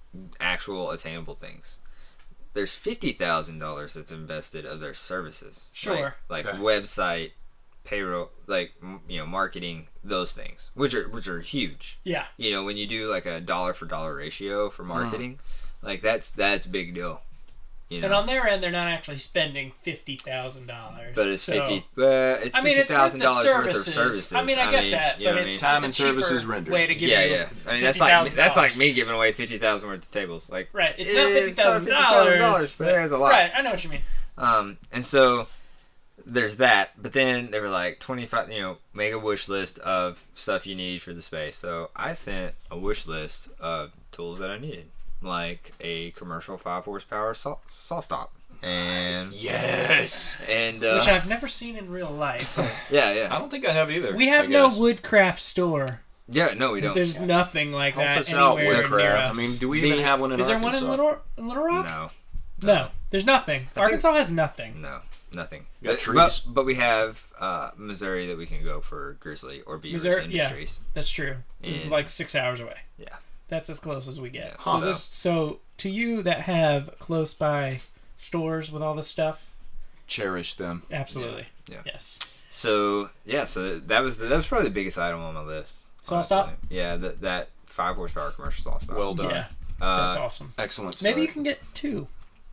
A: actual attainable things. There's fifty thousand dollars that's invested of their services.
C: Sure.
A: Like, like
B: Okay.
A: website, payroll, like m- you know, marketing, those things, which are which are huge.
C: Yeah.
A: You know, when you do like a dollar for dollar ratio for marketing, like that's that's a big deal. You know,
C: And on their end, they're not actually spending fifty thousand dollars.
A: but it's
C: so,
A: fifty. Uh, it's
C: I mean,
A: fifty
C: it's worth
A: thousand
C: the
A: dollars worth of
C: services.
A: services.
C: I mean, I get that,
A: you know
C: but
A: what I
C: it's,
A: mean?
B: Time
C: it's
B: and
C: a cheaper
B: services rendered.
C: way to give
A: Yeah,
C: you
A: yeah. I mean, that's like
C: fifty thousand
A: that's like
C: dollars.
A: me giving away fifty thousand worth of tables. Like,
C: Right. It's not
A: eh,
C: fifty thousand
A: fifty thousand
C: dollars,
A: but there's a lot.
C: Right. I know what you mean.
A: Um, and so there's that, but then they were like twenty-five, you know, make a wish list of stuff you need for the space. So I sent a wish list of tools that I needed, like a commercial five horsepower saw, saw stop, and
B: Yes.
A: and uh,
C: Which I've never seen in real life.
A: yeah,
B: I
A: yeah,
B: don't think I have either.
C: We have
B: I
C: no
B: guess.
C: woodcraft store.
A: yeah. No, we don't.
C: There's nothing like
B: Help
C: that
B: us out,
C: anywhere near
B: Woodcraft.
C: us.
B: I mean, do we
A: The-
B: even have one in
C: Is there
B: Arkansas?
C: one in Little in Little Rock?
A: no,
C: No, there's nothing. Arkansas has nothing.
A: no, nothing.
B: You got
A: But,
B: trees.
A: but but we have uh, Missouri that we can go for grizzly or beavers
C: Missouri- yeah.
A: industries.
C: That's true. It's
A: And-
C: like six hours away.
A: Yeah.
C: That's as close as we get.
A: Yeah,
C: So,
A: so-
C: this, so to you that have close by stores with all this stuff,
B: Cherish them.
C: absolutely.
A: Yeah.
C: Yes.
A: So yeah, so that was the, that was probably the biggest item on my list.
C: Saw
A: honestly.
C: stop?
A: Yeah, that that five horsepower commercial saw stop.
B: Well done.
C: Yeah.
A: uh,
C: That's awesome.
B: Excellent.
C: Maybe you
B: start.
C: can get two.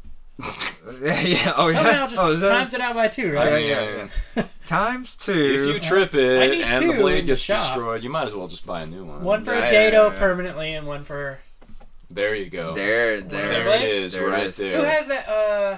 A: yeah, yeah. Oh
C: Somehow
A: yeah.
C: just
A: oh, is that-
C: times it out by two,
A: Oh,
C: right?
A: yeah,
B: Yeah,
A: yeah,
B: yeah.
A: yeah. Times two.
B: If you trip
C: I
B: it
C: need
B: and
C: two
B: the blade
C: in the
B: gets
C: shop.
B: destroyed, you might as well just buy a new one.
C: One for
A: Yeah,
C: a
A: yeah,
C: dado
A: yeah.
C: permanently and one for...
B: There you go.
A: there, there,
C: There
B: There it is,
A: There it
B: right
A: is.
B: there.
C: Who has that, uh...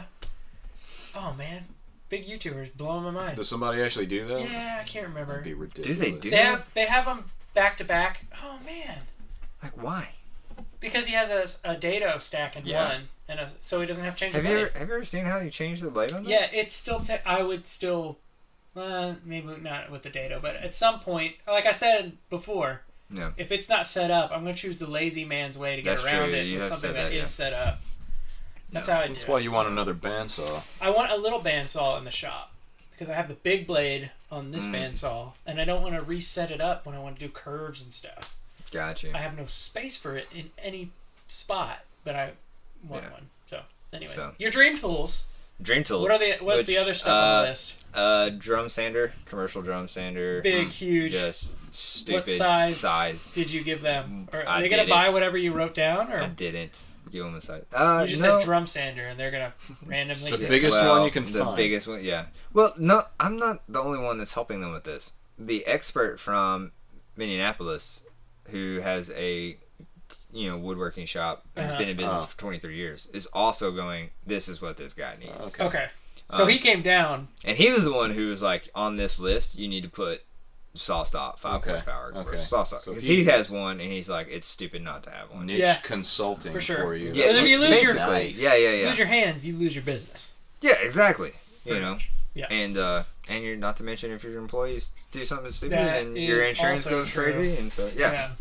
C: Oh, man. Big YouTubers blowing my mind.
B: Does somebody actually do that?
C: Yeah, I can't remember.
B: That'd be ridiculous.
A: Do they do
C: They have, they have them back to back. Oh, man.
A: Like why?
C: Because he has a, a dado stack in
A: Yeah.
C: one, and a, so he doesn't have to change
A: Have
C: the
A: you
C: blade.
A: ever have you ever seen how you change the blade on this?
C: Yeah, it's still. Te- I would still, uh, maybe not with the dado, but at some point, like I said before,
A: No.
C: if it's not set up, I'm gonna choose the lazy man's way to get
A: That's
C: around
A: true,
C: it
A: you
C: with
A: have
C: something
A: said
C: that
A: that,
C: is
A: yeah.
C: set up. That's
A: No.
C: how I do
B: That's
C: it.
B: why you want another bandsaw.
C: I want a little bandsaw in the shop because I have the big blade on this
A: Mm.
C: bandsaw, and I don't want to reset it up when I want to do curves and stuff.
A: Gotcha.
C: I have no space for it in any spot, but I want
A: Yeah.
C: one. So, anyways,
A: So.
C: your dream tools.
A: Dream tools.
C: What are the? What's the
A: which,
C: other stuff on
A: uh,
C: the list?
A: Uh, drum sander, commercial drum sander.
C: Big, huge.
A: Just stupid
C: What size,
A: size.
C: did you give them? Are
A: I
C: they gonna buy
A: didn't.
C: whatever you wrote down,
A: I
C: or
A: didn't give them a size. Uh,
C: you just
A: no.
C: said drum sander and they're gonna randomly?
B: The
C: pick
B: biggest
C: some?
A: Well,
B: one you can
A: the
B: find.
A: biggest one, yeah. Well, no, I'm not the only one that's helping them with this. The expert from Minneapolis, who has a, you know, woodworking shop, who's
C: Uh-huh.
A: been in business
B: Oh.
A: for twenty-three years, is also going, this is what this guy needs.
B: Okay.
C: Okay, so
A: Um,
C: he came down.
A: And he was the one who was like, on this list, you need to put saw stop, five
B: Okay,
A: horsepower,
B: okay.
A: or saw stop.
B: So
A: Because
B: he-
A: he has one, and he's like, it's stupid not to have one.
B: Niche
C: Yeah.
B: consulting
C: For sure.
B: for you.
A: Yeah,
C: Because if you lose your-
A: basically.
B: Nice.
A: Yeah, yeah, yeah.
C: Lose your hands, you lose your business.
A: Yeah, exactly. You
C: Pretty
A: know.
C: much. Yeah.
A: And uh, and you're not to mention if your employees do something stupid
C: That
A: and your
C: is
A: insurance
C: also
A: goes
C: true.
A: crazy, and so yeah.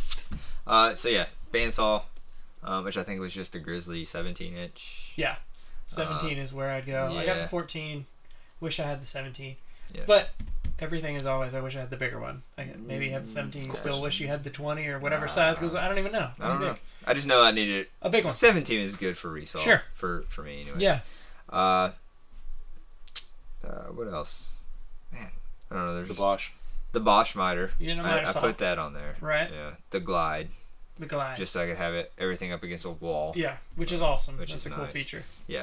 A: Uh, so yeah, bandsaw, um, which I think was just the Grizzly seventeen inch.
C: Yeah. seventeen is where I'd go. I got the
A: yeah.
C: fourteen. Wish I had the seventeen.
A: Yeah.
C: But everything is always, I wish I had the bigger one. I maybe have the seventeen.
A: Of
C: Still
A: course.
C: wish you had the twenty or whatever
A: Nah.
C: size. Because I don't even know. It's
A: I
C: too
A: don't
C: big.
A: know. I just know I needed
C: A big one.
A: seventeen is good for resaw.
C: Sure.
A: For for me, anyway.
C: Yeah.
A: Uh, uh, what else? Man, I don't know. There's
B: The
A: just-
B: Bosch.
A: the Bosch miter.
C: You didn't know
A: I,
C: miter
A: I
C: saw.
A: put that on there.
C: Right.
A: Yeah. The glide,
C: The glide.
A: just so I could have it everything up against a wall.
C: Yeah, which is awesome.
A: Which
C: That's
A: is
C: a cool
A: nice.
C: feature.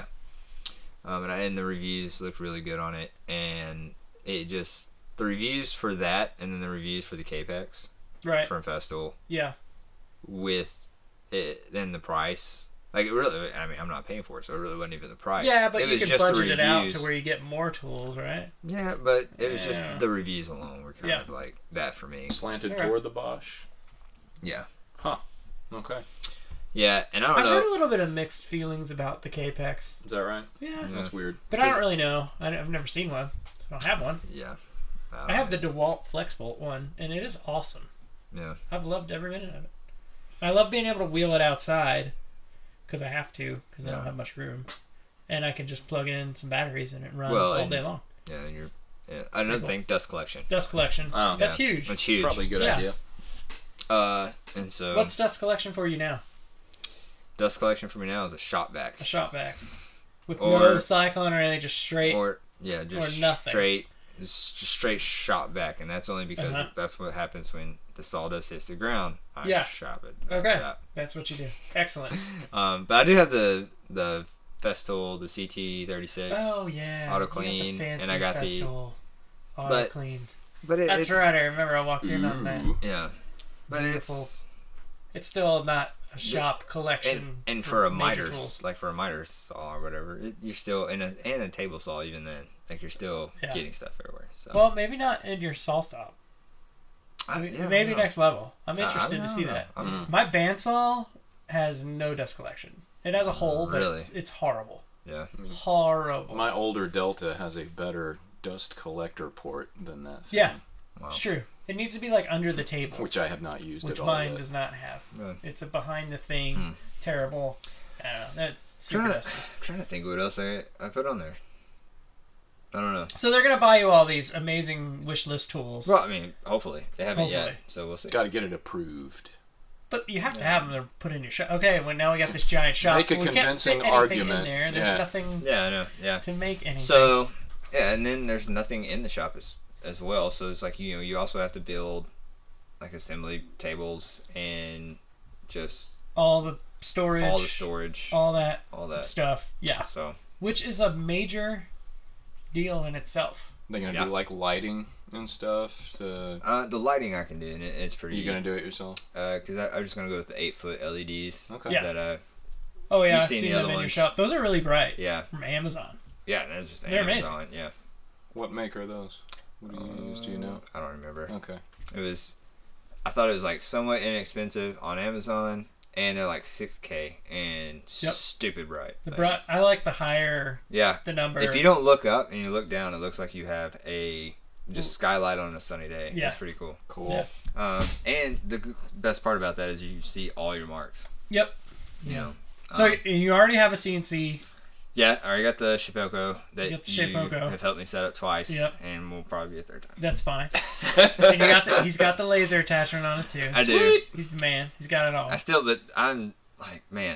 A: Um, and, I, and the reviews looked really good on it, and it just the reviews for that, and then the reviews for the Capex
C: Right.
A: from Festool
C: Yeah.
A: with it, and the price Like, it really, I mean, I'm not paying for it, so it really wasn't even the price.
C: Yeah, but
A: it
C: you
A: was
C: can
A: just the
C: budget it out
A: reviews.
C: to where you get more tools, right?
A: Yeah, but it was just
C: Yeah.
A: the reviews alone were kind
C: Yeah.
A: of like that for me.
B: Slanted
C: Alright.
B: toward the Bosch.
A: Yeah.
B: Huh. Okay.
A: Yeah, and I don't
C: I've
A: know.
C: heard a little bit of mixed feelings about the K-Pex.
B: Is that right?
C: Yeah.
A: Yeah.
B: That's weird.
C: But I don't really know. I don't- I've never seen one. I don't have one.
A: Yeah.
C: I have the DeWalt FlexVolt one, and it is awesome.
A: Yeah.
C: I've loved every minute of it. I love being able to wheel it outside because I have to because I don't
A: Yeah.
C: have much room, and I can just plug in some batteries in it and run
A: Well,
C: all
A: and-
C: day long.
A: Yeah, and you're. Yeah. Another
C: cool.
A: thing, dust collection.
C: Dust collection.
B: Oh,
C: That's
A: Yeah.
C: huge.
A: That's huge.
B: Probably a good
C: Yeah.
B: idea.
A: Uh, and so
C: What's dust collection for you now?
A: dust collection for me now is a shot back.
C: A shop vac with
A: Or-
C: no cyclone or anything, just straight.
A: Or yeah, just
C: or nothing.
A: straight, just straight shot back, and that's only because
C: Uh-huh.
A: that's what happens when the sawdust hits the ground. I
C: Yeah.
A: shop it. back
C: Okay.
A: it up.
C: That's what you do. Excellent.
A: Um, but I do have the the Festool, the C T thirty-six.
C: Oh yeah.
A: Auto
C: You got the
A: clean,
C: fancy
A: and I got the-
C: Festool auto
A: but
C: clean.
A: But it,
C: That's
A: it's,
C: right. I remember I walked in on that.
B: Ooh.
A: Yeah, but
C: Beautiful.
A: it's
C: It's still not a shop collection.
A: and, and for a
C: major
A: miter,
C: tools.
A: like for a miter saw or whatever, it, you're still in a and a table saw even then, like you're still
C: Yeah.
A: getting stuff everywhere. So
C: Well, maybe not in your saw stop.
A: I-
C: Maybe,
A: yeah, I
C: maybe
A: don't know.
C: next level. I'm
A: I- I
C: interested
A: don't
C: to see
A: know.
C: that.
A: I'm-
C: My bandsaw has no dust collection. It has a hole, but
A: Really?
C: it's, it's horrible.
A: Yeah.
C: Horrible.
B: My older Delta has a better dust collector port than that. thing,
C: Yeah,
A: Wow.
C: it's true. It needs to be like under the table,
B: Which I have not used
C: which
B: at all
C: mine
B: yet.
C: does not have.
A: Yeah.
C: It's a behind the thing,
A: Hmm.
C: terrible. I don't know. That's super
A: Trying to,
C: dusty.
A: I'm trying to think what else I I put on there. I don't know.
C: So they're gonna buy you all these amazing wish list tools,
A: Well, I mean, hopefully they haven't yet,
C: Hopefully.
A: so we'll see.
B: Got to get it approved.
C: but you have to have them to put in your shop. Okay, well now we got this giant shop.
B: Make a
C: we
B: convincing
C: can't fit anything
B: argument.
C: in there. There's
B: Yeah.
C: nothing
A: Yeah, I know. Yeah.
C: to make anything.
A: So, yeah, and then there's nothing in the shop as as well. So it's like you know you also have to build like assembly tables and just
C: all the storage,
A: all the storage,
C: all that
A: all that.
C: stuff. Yeah,
A: So
C: which is a major deal in itself.
B: They're gonna
A: Yeah.
B: do like lighting and stuff. To...
A: uh, the lighting I can do, and it, it's pretty.
B: You gonna do it yourself?
A: Because I I'm just gonna go with the eight foot L E Ds.
B: Okay.
C: Yeah.
A: That uh
C: Oh yeah,
A: You've
C: I've
A: seen
C: seen,
A: the
C: them
A: other
C: in your
A: ones.
C: shop. Those are really bright.
A: yeah
C: From Amazon.
A: yeah that's just
C: They're amazing.
A: Amazon. Yeah.
B: What make are those? What do you use? Do you know?
A: I don't remember.
B: Okay.
A: It was. I thought it was like somewhat inexpensive on Amazon, and they're like six K and
C: Yep.
A: stupid bright.
C: The
A: Like,
C: bright. I like the higher
A: Yeah.
C: the number.
A: If you don't look up and you look down, it looks like you have a just skylight on a sunny day.
C: Yeah.
A: It's pretty cool.
B: Cool.
C: Yeah.
A: Um, and the g- best part about that is you see all your marks.
C: Yep.
A: You
C: Yeah.
A: know.
C: So
A: Um,
C: you already have a C N C.
A: yeah, I already got the Shipoko that
C: You got the
A: you
C: Shipoko.
A: have helped me set up twice,
C: Yep.
A: and we'll probably be a third time.
C: That's fine. and you got the, he's got the laser attachment on it too.
A: I do.
C: He's the man. He's got it all.
A: I still, but I'm like, man,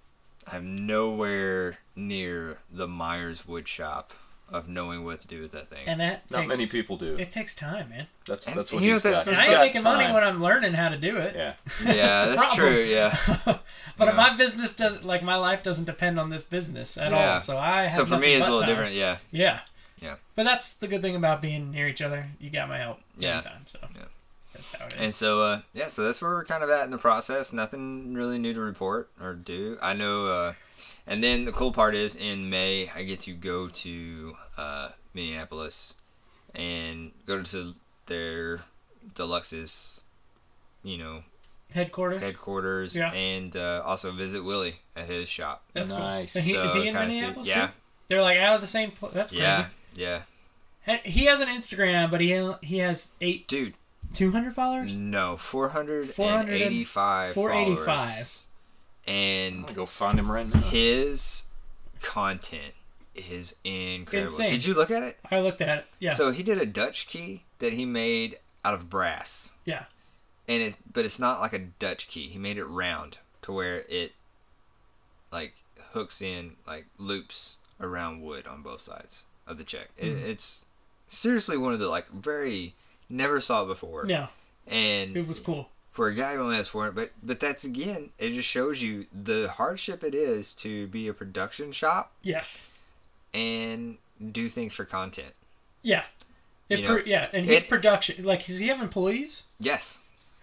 A: I'm nowhere near the Myers wood shop of knowing what to do with that thing.
C: and that
B: Not
C: takes,
B: many people do.
C: It takes time, man.
B: That's
A: And
B: that's what
A: you know
B: he's
A: that's-
B: got.
C: And
B: He's
C: I ain't
B: got
C: making money
B: time.
C: when I'm learning how to do it.
B: Yeah.
A: yeah,
C: the
A: that's
C: problem.
A: true. Yeah.
C: But
A: Yeah.
C: my business doesn't like my life doesn't depend on this business at
A: Yeah.
C: all. So I have
A: So for
C: nothing
A: me, it's a
C: but
A: little
C: time.
A: different. Yeah.
C: Yeah.
A: Yeah.
C: But that's the good thing about being near each other. You got my help
A: Yeah.
C: anytime. So
A: Yeah.
C: that's how it is.
A: And so, uh, yeah, so that's where we're kind of at in the process. Nothing really new to report or do. I know, uh, and then the cool part is in May, I get to go to uh, Minneapolis and go to their Deluxe's, you know,
C: Headquarters.
A: headquarters
C: Yeah.
A: and uh, also visit Willie at his shop.
C: That's
B: Nice.
C: cool. And he,
A: So
C: is he in
A: kinda see-
C: Minneapolis
A: yeah.
C: too? They're like out of the same. Pl- that's crazy.
A: Yeah, yeah.
C: And he has an Instagram, but he he has eight
A: Dude,
C: two hundred followers.
A: no, four hundred
C: four
A: eighty-five
C: four eighty-five.
A: followers.
B: I'm
A: And
B: gonna go find him right now.
A: his content is incredible.
C: Insane.
A: Did you look at it?
C: I looked at it. Yeah.
A: So he did a Dutch key that he made out of brass,
C: yeah.
A: and it's but it's not like a Dutch key. He made it round to where it like hooks in like loops around wood on both sides of the check. It,
C: Mhm.
A: it's seriously one of the like very never saw it before.
C: Yeah.
A: And
C: It was cool.
A: for a guy who only has four, but but that's again, it just shows you the hardship it is to be a production shop
C: Yes.
A: and do things for content.
C: Yeah. It
A: You
C: pro-
A: know,
C: yeah, and his
A: it-
C: production, like, does he have employees?
A: Yes.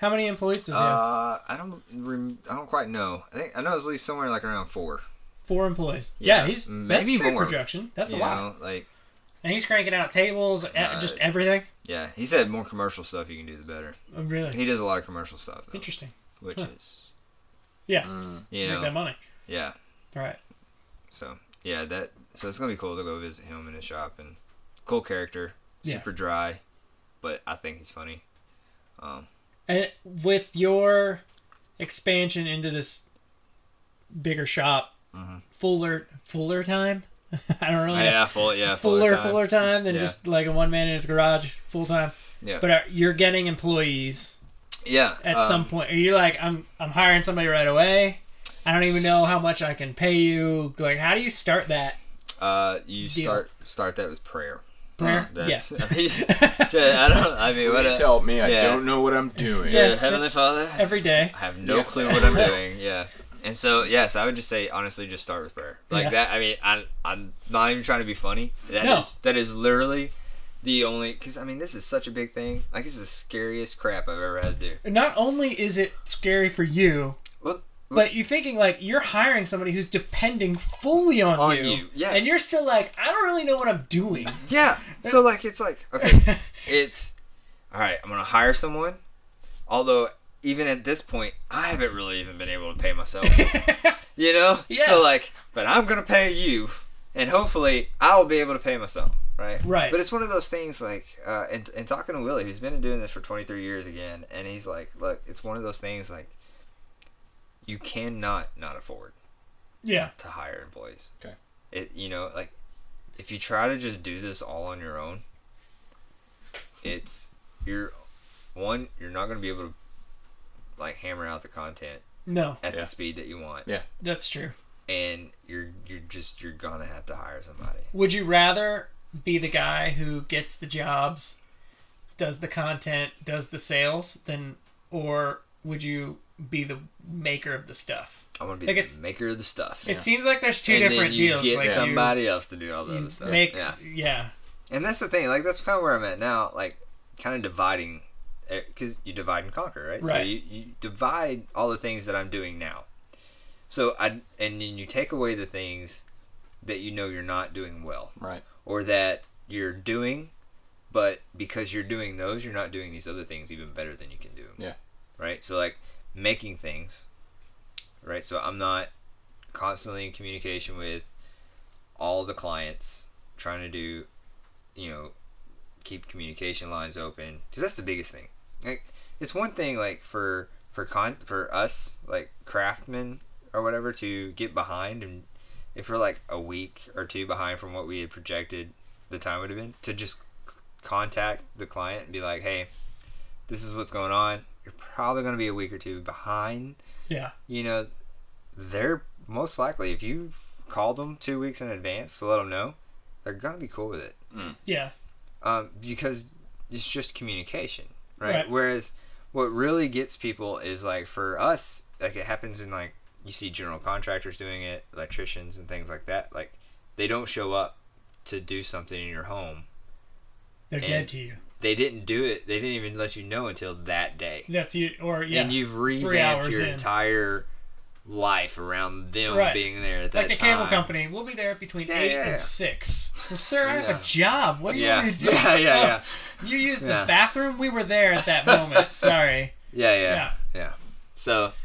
C: How many employees does he have?
A: Uh, I don't. Rem- I don't quite know. I think I know it's at least somewhere like around four.
C: Four employees. Yeah,
A: Yeah,
C: he's
A: maybe
C: that's straight
A: more.
C: production. That's a
A: You
C: lot.
A: know, like
C: And he's cranking out tables, e-
A: Uh,
C: just everything.
A: yeah, he said more commercial stuff you can do the better.
C: Oh, really
A: He does a lot of commercial stuff though,
C: interesting.
A: which
C: Huh.
A: is
C: Yeah,
B: Mm.
A: you
C: make that
A: know
C: money.
A: yeah.
C: All right.
A: So yeah, that so it's gonna be cool to go visit him in his shop and cool character,
C: Yeah.
A: super dry, but I think he's funny. Um,
C: And with your expansion into this bigger shop,
A: Mhm.
C: fuller fuller time. I don't really know.
A: yeah, full yeah,
C: fuller
A: time.
C: fuller time than
A: Yeah.
C: just like a one man in his garage full time.
A: Yeah,
C: But are, you're getting employees
A: yeah.
C: at
A: um,
C: some point. Are you like I'm I'm hiring somebody right away? I don't even know how much I can pay you. Like, how do you start that
A: Uh, you
C: Deal.
A: start start that with prayer.
C: prayer?
A: That's,
C: yeah.
A: I mean, I don't. I mean, what?
B: Please
A: A,
B: help me. I
A: yeah.
B: don't know what I'm doing.
A: yeah,
C: Yes,
A: Heavenly
C: that's-
A: Father.
C: Every day.
A: I have no
B: Yeah.
A: clue what I'm doing. Yeah. And so, yes, I would just say, honestly, just start with prayer. Like
C: Yeah.
A: that, I mean, I, I'm not even trying to be funny. That is
C: No.
A: that is literally the only, because, I mean, this is such a big thing. Like, this is the scariest crap I've ever had to do.
C: Not only is it scary for you,
A: Well,
C: but you're thinking like you're hiring somebody who's depending fully on,
A: On
C: you,
A: you, yes.
C: and you're still like, I don't really know what I'm doing.
A: yeah. So, like, it's like, okay, it's, all right, I'm going to hire someone. Although, even at this point, I haven't really even been able to pay myself. You know?
C: Yeah.
A: So, like, but I'm going to pay you, and hopefully I'll be able to pay myself. Right?
C: Right.
A: But it's one of those things, like, uh, and, and talking to Willie, who's been doing this for twenty-three years again, and he's like, look, it's one of those things, like, you cannot not afford
C: Yeah.
A: to hire employees.
B: Okay.
A: It, you know, like, if you try to just do this all on your own, it's, you're, one, you're not going to be able to, like, hammer out the content
C: No,
A: at
B: Yeah.
A: the speed that you want.
B: Yeah.
C: that's true.
A: And you're, you're just, you're going to have to hire somebody.
C: Would you rather be the guy who gets the jobs, does the content, does the sales, than, or would you be the maker of the stuff?
A: I want to be
C: Like,
A: the
C: it's-
A: maker of the stuff.
C: It seems like there's two
A: and
C: different
A: then you
C: deals.
A: get
C: like
A: somebody else to do all the
C: you,
A: other
C: you
A: stuff.
C: makes,
A: Yeah.
C: yeah.
A: And that's the thing. Like, that's kind of where I'm at now. Like, kind of dividing, because you divide and conquer, right? So
C: Right.
A: you, you divide all the things that I'm doing now. So I and then you take away the things that you know you're not doing well,
B: Right.
A: or that you're doing, but because you're doing those, you're not doing these other things even better than you can do.
B: Yeah.
A: Right. So like making things. Right. So I'm not constantly in communication with all the clients, trying to do, you know, keep communication lines open, because that's the biggest thing. Like, it's one thing, like, for for con for us, like, craftsmen or whatever, to get behind, and if we're like a week or two behind from what we had projected the time would have been, to just c- contact the client and be like, hey, this is what's going on, you're probably going to be a week or two behind.
C: Yeah.
A: You know, they're most likely, if you called them two weeks in advance to let them know, they're going to be cool with it.
C: Yeah.
A: Um, because it's just communication, right?
C: Right.
A: Whereas what really gets people is, like, for us, like, it happens in, like, you see general contractors doing it, electricians and things like that. Like, they don't show up to do something in your home.
C: They're
A: And
C: dead to you.
A: They didn't do it. They didn't even let you know until that day.
C: That's you, or yeah.
A: And you've
C: Three
A: revamped
C: hours
A: your
C: in.
A: entire life around them
C: Right.
A: being there at
C: Like
A: that
C: the cable
A: time.
C: company, we'll be there between
A: Yeah,
C: eight
A: yeah, yeah.
C: and six. Well, sir, I have
A: Yeah.
C: a job. What do you
A: Yeah.
C: want me to do?
A: Yeah, yeah,
C: Oh,
A: yeah.
C: You used
A: Yeah.
C: the bathroom. We were there at that moment. Sorry.
A: Yeah, yeah,
C: Yeah.
A: yeah. So,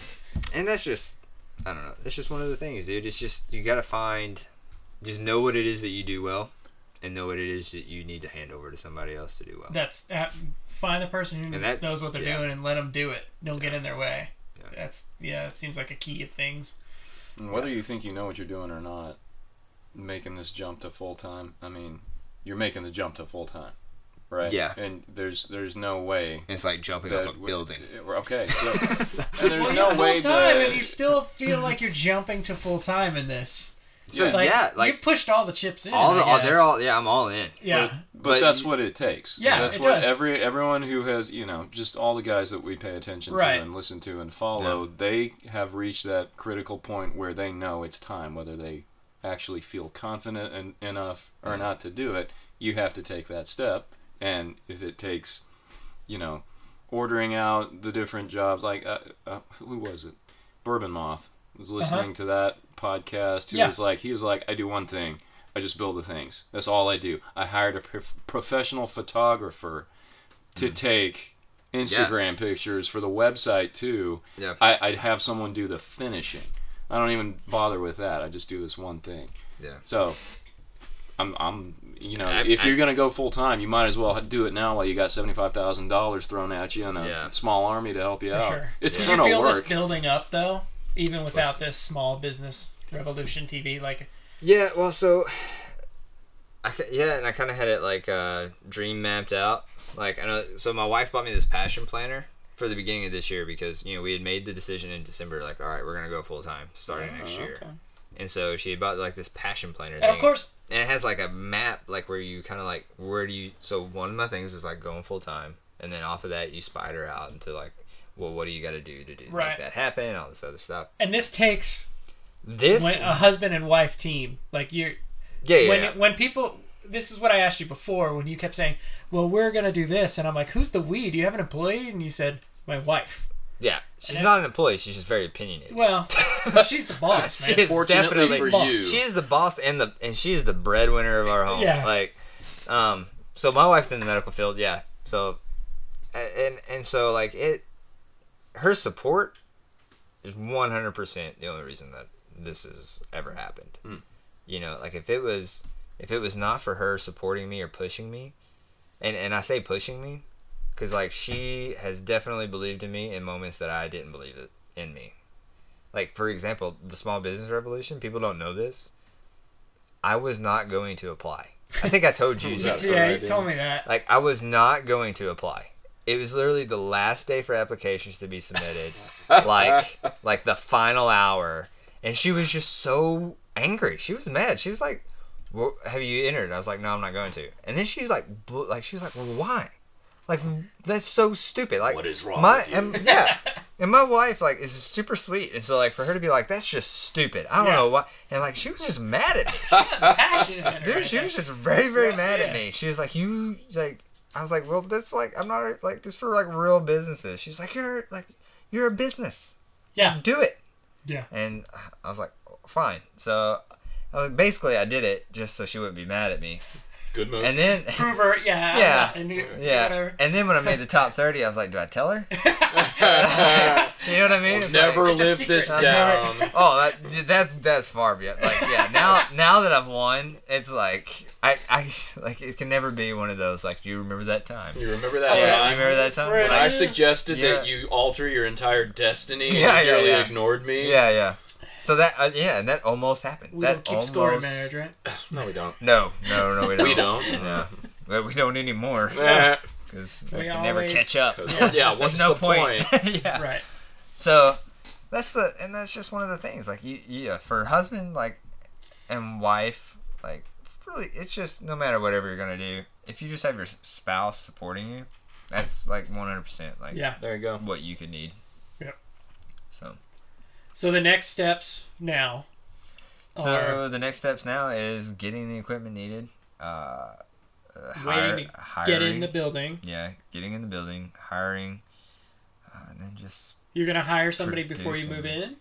A: and that's just, I don't know. That's just one of the things, dude. It's just, you gotta find, just know what it is that you do well, and know what it is that you need to hand over to somebody else to do well.
C: That's uh, find the person who
A: And that's-
C: knows what they're
A: yeah.
C: doing and let them do it. Don't get in their way.
A: Yeah.
C: That's yeah. It seems like a key of things.
B: And whether you think you know what you're doing or not, making this jump to full time, I mean, you're making the jump to full time, right?
A: Yeah.
B: And there's there's no way
A: It's like jumping
B: that
A: off a building.
B: Okay, so and there's
C: Well,
B: no
C: you're
B: way
C: full time,
B: that
C: and you still feel like you're jumping to full time in this.
A: So,
C: Like,
A: yeah,
C: you
A: like,
C: pushed all the chips in.
A: all the,
C: I
A: all,
C: guess.
A: they're all, yeah, I'm all in.
C: Yeah.
B: But,
A: But
B: that's
A: you-
B: what it takes.
C: Yeah,
B: that's
C: it
B: what
C: does.
B: every everyone who has, you know, just all the guys that we pay attention
C: Right.
B: to and listen to and follow, they have reached that critical point where they know it's time, whether they actually feel confident en- enough or
A: Yeah.
B: not to do it. You have to take that step, and if it takes, you know, ordering out the different jobs. Like, uh, uh, who was it? Bourbon Moth was listening
C: Uh-huh.
B: to that podcast. He
C: Yeah.
B: was like, he was like, I do one thing. I just build the things. That's all I do. I hired a prof- professional photographer to
A: Mm.
B: take Instagram pictures for the website too.
A: Yeah.
B: I, I'd have someone do the finishing. I don't even bother with that. I just do this one thing.
A: Yeah.
B: So, I'm, I'm, you know,
A: I-
B: if
A: I-
B: you're gonna go full time, you might as well do it now while you got seventy five thousand dollars thrown at you and a
A: Yeah.
B: small army to help you
C: For
B: out.
C: sure.
B: It's
C: Did you
B: gonna
C: feel
B: work.
C: this building up though, even without this small business revolution T V? Like,
A: Yeah, well, so I ca- yeah, and I kind of had it like uh, dream mapped out. Like I know, so my wife bought me this passion planner for the beginning of this year because you know we had made the decision in December, like all right, we're gonna go full time starting
B: Oh,
A: next year.
B: okay.
A: And so she had bought like this passion planner
C: and
A: thing,
C: of course,
A: and it has like a map, like where you kind of like where do you. So one of my things is like going full time, and then off of that you spider out into like, well, what do you got to do to do
C: Right.
A: make that happen? All this other stuff.
C: and this takes
A: This,
C: when, a husband and wife team. Like you're
A: yeah, yeah,
C: when
A: yeah.
C: when people. This is what I asked you before when you kept saying, "Well, we're gonna do this," and I'm like, "Who's the we? Do you have an employee?" And you said, "My wife."
A: yeah. She's
C: And
A: not an employee. She's just very opinionated.
C: Well, she's the boss, man.
A: She is
B: Fortunately
A: definitely
B: for
C: boss.
B: you,
A: She is the boss and the and she is the breadwinner of our home.
C: Yeah.
A: Like, um. So my wife's in the medical field. Yeah. So, and and so like it, her support is one hundred percent the only reason that this has ever happened.
B: Mm.
A: You know, like if it was if it was not for her supporting me or pushing me, and and I say pushing me, because like she has definitely believed in me in moments that I didn't believe it in me. Like, for example, the small business revolution, people don't know this. I was not going to apply. I think I told you.
B: Was
A: that.
B: that
C: yeah, you
B: Friday?
C: told me that.
A: Like, I was not going to apply. It was literally the last day for applications to be submitted. like, like the final hour. And she was just so angry. She was mad. She was like, well, have you entered? I was like, no, I'm not going to. And then she's like, bl- like she was like, well, why? Like, that's so stupid. Like,
B: What is wrong
A: my,
B: with you?
A: And, yeah. And my wife, like, is super sweet. And so, like, for her to be like, that's just stupid. I don't
C: Yeah.
A: know why. And, like, she was just mad at me.
C: Passion in it
A: Dude,
C: right
A: she
C: there.
A: was just very, very
C: Well,
A: mad
C: yeah.
A: at me. She was like, you, like, I was like, well, that's like, I'm not, like, this for, like, real businesses. She's like, you're, like, you're a business.
C: Yeah.
A: Do it.
C: Yeah.
A: And I was like, fine. So, I was, basically, I did it just so she wouldn't be mad at me.
B: good move.
A: And then,
C: Prove her. Yeah.
A: Yeah.
C: Nothing,
A: yeah.
C: Whatever.
A: And then when I made the top thirty, I was like, do I tell her? You know what I mean? It's
B: Never
A: like,
C: It's a
B: live
C: secret.
B: this
A: I've
B: down.
A: never- oh, that, that's that's far beyond. Like, yeah, now now that I've won, it's like I, I like it can never be one of those. Like, do you remember that time?
B: You remember that
A: Yeah,
B: time?
A: you remember that time?
C: Friend.
B: When I
A: Like,
B: suggested that
A: Yeah.
B: you alter your entire destiny
A: Yeah,
B: and you
A: yeah,
B: really
A: yeah.
B: ignored me?
A: yeah, yeah. So that uh, yeah, and that almost happened.
C: We
A: that
C: don't keep
A: almost,
C: score in marriage, right?
B: No, we don't.
A: No, no, no, we don't.
B: We don't.
A: Yeah, but we don't anymore
B: Eh,
A: because
C: We
A: we can never
C: always-
A: catch up.
B: 'cause, yeah,
A: There's
B: what's
A: no
B: the
A: point?
B: point?
A: yeah.
C: Right.
A: So that's the and that's just one of the things. Like you, yeah, for husband like and wife, like really, it's just no matter whatever you're gonna do. If you just have your spouse supporting you, that's like one hundred percent like
C: Yeah.
B: There you go.
A: what you could need.
C: Yep.
A: So
C: So the next steps now
A: so
C: are
A: the next steps now is getting the equipment needed. Uh, uh, hire,
C: waiting to
A: hiring,
C: get in the building.
A: yeah, getting in the building, hiring, uh, and then just
C: You're gonna hire somebody before you
A: Producing.
C: move in.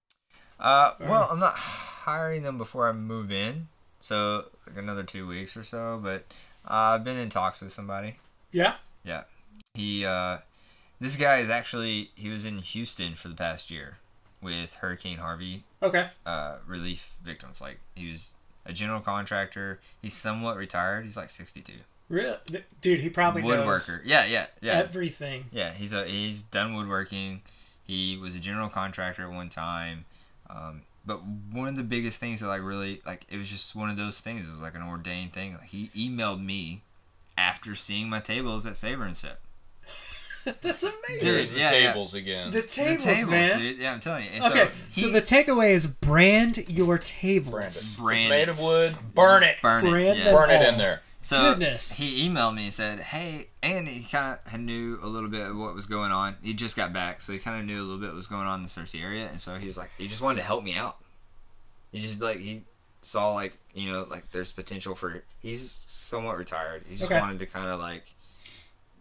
A: Uh,
C: Or-
A: well, I'm not hiring them before I move in, so like another two weeks or so. But uh, I've been in talks with somebody.
C: Yeah.
A: Yeah, he, uh, this guy is actually he was in Houston for the past year with Hurricane Harvey
C: Okay.
A: uh, relief victims. Like he was a general contractor. He's somewhat retired. He's like sixty-two.
C: Really, dude, he probably knows
A: Woodworker. Yeah, yeah, yeah.
C: everything.
A: Yeah, he's a he's done woodworking. He was a general contractor at one time. Um, but one of the biggest things that like really like it was just one of those things. It was like an ordained thing. Like he emailed me after seeing my tables at Saber and Sip.
C: That's amazing.
A: Dude,
B: There's the
A: yeah, yeah.
B: tables again.
C: The
A: The
C: tables, man.
A: dude. Yeah, I'm telling you. And
C: Okay,
A: so,
C: so,
A: he
C: the takeaway is brand your tables.
B: Brand it.
A: Brand
B: It's made
A: it.
B: of wood. Burn it.
A: burn
C: Brand
A: it. Yeah.
C: them
B: Burn it
C: all.
B: in there.
A: So
C: Goodness.
A: he emailed me and said, "Hey," and he kind of knew a little bit of what was going on. He just got back, so he kind of knew a little bit what was going on in the Cersei area, and so he was like, he just wanted to help me out. He just like he saw like you know like there's potential for. He's somewhat retired. He just
C: Okay.
A: wanted to kind of like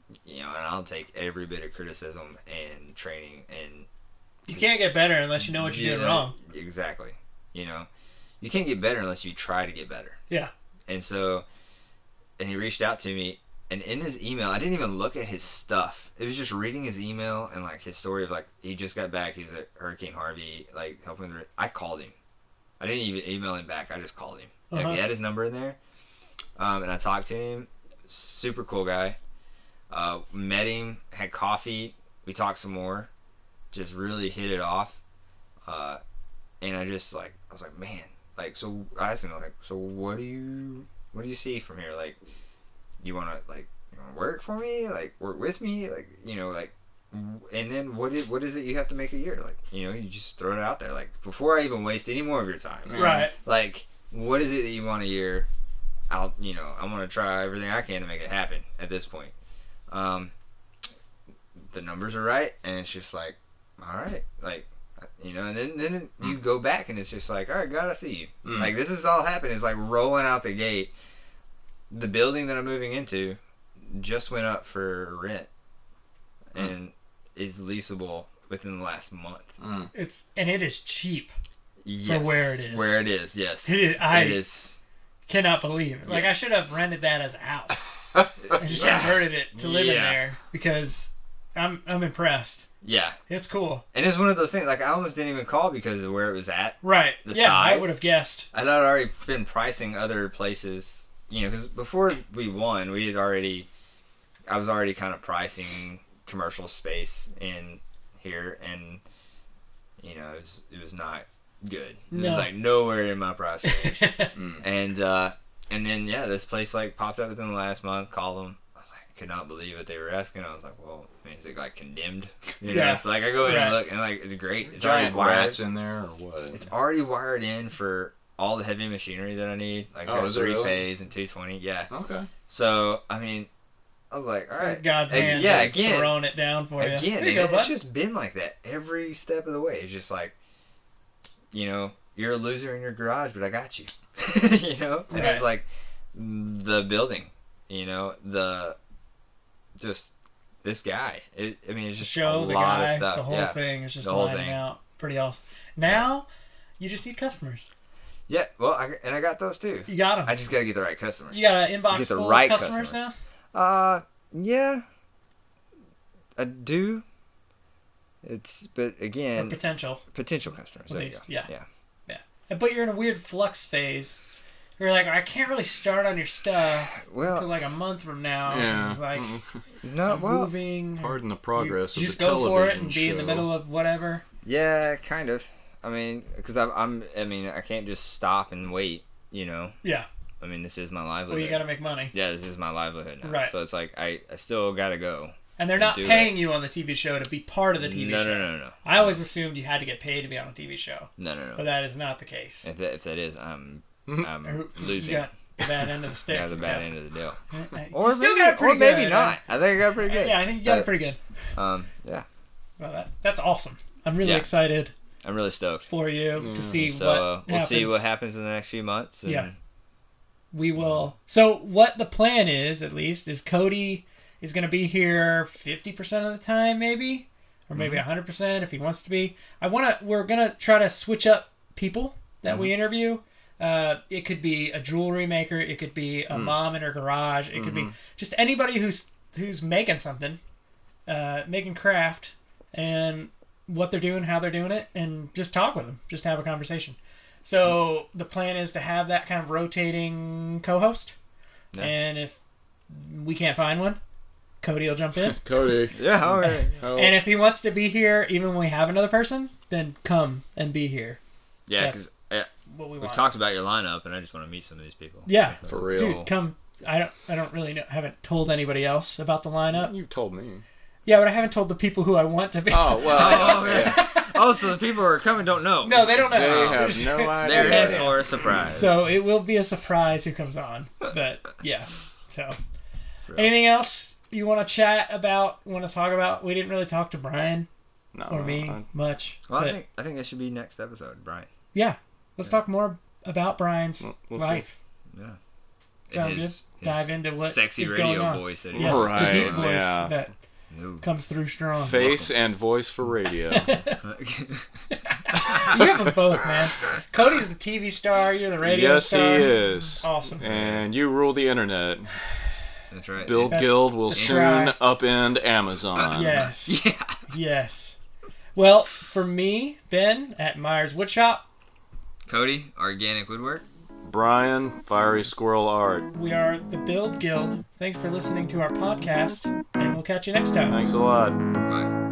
A: you know, and I'll take every bit of criticism and training and.
C: You can't get better unless you know what you're
A: yeah,
C: doing wrong.
A: Exactly. You know, you can't get better unless you try to get better.
C: Yeah.
A: And so, and he reached out to me, and in his email, I didn't even look at his stuff. It was just reading his email and like his story of like he just got back. He was at Hurricane Harvey, like helping. The, I called him. I didn't even email him back. I just called him.
C: Uh-huh.
A: Like, he had his number in there, um, and I talked to him. Super cool guy. Uh, met him, had coffee. We talked some more. Just really hit it off. Uh, and I just like I was like, man, like so I asked him like, so what do you what do you see from here? Like, you wanna like you wanna work for me? Like work with me? Like you know like, and then what is what is it you have to make a year? Like you know you just throw it out there. Like before I even waste any more of your time.
C: Right.
A: Like what is it that you want a year? I'll you know I'm gonna try everything I can to make it happen at this point. Um, the numbers are right, and it's just like, all right, like. You know, and then, then you go back and it's just like, all right, God, I see you. Mm. Like, this is all happening. It's like rolling out the gate. The building that I'm moving into just went up for rent mm. and is leasable within the last month.
C: Mm. It's And it is cheap
A: yes,
C: for where it is.
A: Where it is, yes.
C: It is, I
A: it is,
C: cannot believe it. Like, yes. I should have rented that as a house. I just yeah. converted it to live yeah. in there because I'm I'm impressed.
A: Yeah.
C: It's cool.
A: And it's one of those things, like, I almost didn't even call because of where it was at.
C: Right.
A: The
C: yeah,
A: size.
C: I would have guessed.
A: I'd already been pricing other places, you know, because before we won, we had already, I was already kind of pricing commercial space in here, and, you know, it was, it was not good. It
C: no.
A: was, like, nowhere in my price range. mm. And, uh, and then, yeah, this place, like, popped up within the last month, called them. Could not believe what they were asking. I was like, well, I mean, is it like condemned? You know,
C: yeah.
A: so like I go in
C: right.
A: and look, and like it's great. It's
B: Giant
A: already wired.
B: rats in there or what?
A: It's already wired in for all the heavy machinery that I need. Like
B: oh,
A: it's got three
B: really?
A: phase and two twenty. Yeah.
B: Okay.
A: So I mean, I was like, all right,
C: God's
A: and,
C: hand,
A: yeah,
C: just
A: again,
C: throwing it down for you.
A: Again,
C: you
A: and
C: go,
A: it's
C: bud.
A: just been like that every step of the way. It's just like, you know, you're a loser in your garage, but I got you. you know, and
C: right.
A: it's like the building. You know, the just this guy. It, I mean, it's just
C: show
A: a
C: the
A: lot
C: guy,
A: of stuff.
C: the whole
A: yeah.
C: thing is just
A: the whole
C: lining
A: thing.
C: out. Pretty awesome. Now, you just need customers.
A: Yeah, well, I, and I got those too.
C: You got them.
A: I just got to get the right customers.
C: You got an inbox
A: get the
C: full
A: right
C: of customers,
A: customers
C: now?
A: Uh, yeah, I do. It's but again,
C: or potential
A: potential customers.
C: At
A: there
C: least,
A: you go.
C: yeah,
A: yeah,
C: yeah. But you're in a weird flux phase. You're like, I can't really start on your stuff
A: well,
C: until like a month from now.
B: Yeah.
C: It's like,
A: no,
C: I'm
A: well,
C: moving.
B: Pardon the progress
C: you,
B: of
C: just
B: the
C: go
B: television
C: for it and be
B: show.
C: in the middle of whatever.
A: Yeah, kind of. I mean, because I'm, I'm, I mean, I can't just stop and wait. You know.
C: Yeah.
A: I mean, this is my livelihood.
C: Well, you got to make money.
A: Yeah, this is my livelihood now.
C: Right.
A: So it's like I, I still got to go.
C: And they're not
A: and
C: paying
A: it.
C: you on the T V show to be part of the T V
A: no,
C: show.
A: No, no, no, no.
C: I always assumed you had to get paid to be on a T V show.
A: No, no, no.
C: But that is not the case.
A: If that, if that is, I'm, I'm losing.
C: You got the bad end of the stick.
A: I got the bad
C: yeah.
A: end of the deal.
C: or
A: still
C: maybe,
A: got it pretty or maybe
C: good,
A: not.
C: uh,
A: I think I got it pretty good.
C: Yeah, I think you got
A: but,
C: it pretty good.
A: Um, yeah.
C: Well, that, that's awesome. I'm really
A: yeah.
C: excited.
A: I'm really stoked
C: for you
B: yeah.
C: to see
A: so,
C: what
A: uh, we'll
C: happens.
A: see what happens in the next few months. And,
C: yeah. We will. So what the plan is, at least, is Cody is going to be here fifty percent of the time, maybe, or maybe mm-hmm. one hundred percent if he wants to be. I want to. We're going to try to switch up people that mm-hmm. we interview. Uh, it could be a jewelry maker. It could be a mm. mom in her garage. It mm-hmm. could be just anybody who's who's making something, uh, making craft, and what they're doing, how they're doing it, and just talk with them. Just have a conversation. So the plan is to have that kind of rotating co-host, yeah. and if we can't find one, Cody will jump in.
B: Cody,
A: yeah, all right.
C: And if he wants to be here, even when we have another person, then come and be here.
A: Yeah, because uh,
C: what we
A: we've
C: want.
A: talked about your lineup, and I just want to meet some of these people.
C: Yeah,
B: for real,
C: dude, come. I don't. I don't really know. Haven't told anybody else about the lineup.
B: You've told me.
C: Yeah, but I haven't told the people who I want to be.
B: Oh well.
A: oh, yeah. Oh, so the people who are coming don't know.
C: No, they don't know.
B: They
C: oh.
B: have no idea.
A: They're in for a surprise.
C: So it will be a surprise who comes on. But yeah. So anything else you want to chat about? Want to talk about? We didn't really talk to Brian
B: no,
C: or me
B: I,
C: much.
A: Well,
C: but
A: I think I think that should be next episode, Brian.
C: Yeah, let's
A: yeah.
C: talk more about Brian's
B: we'll, we'll
C: life.
A: See. Yeah. in
C: Sound
A: his,
C: good?
A: his
C: Dive into what
A: sexy
C: is
A: radio
C: going on.
A: voice that he
C: Yes,
A: has.
B: Right,
C: the deep voice
B: yeah.
C: that
A: No.
C: comes through strong.
B: Face and voice for radio.
C: You have them both, man. Cody's the T V star. You're the radio
B: Yes,
C: star.
B: he is.
C: Awesome.
B: And you rule the internet.
A: That's right.
B: Bill
C: That's
B: Guild will
C: the
B: soon
C: try.
B: upend Amazon.
C: Yes.
A: Yeah.
C: Yes. Well, for me, Ben at Myers Woodshop,
A: Cody, Organic Woodwork.
B: Brian, Fiery Squirrel Art.
C: we are the Build Guild. Thanks for listening to our podcast, and we'll catch you next time.
B: Thanks a lot.
A: Bye.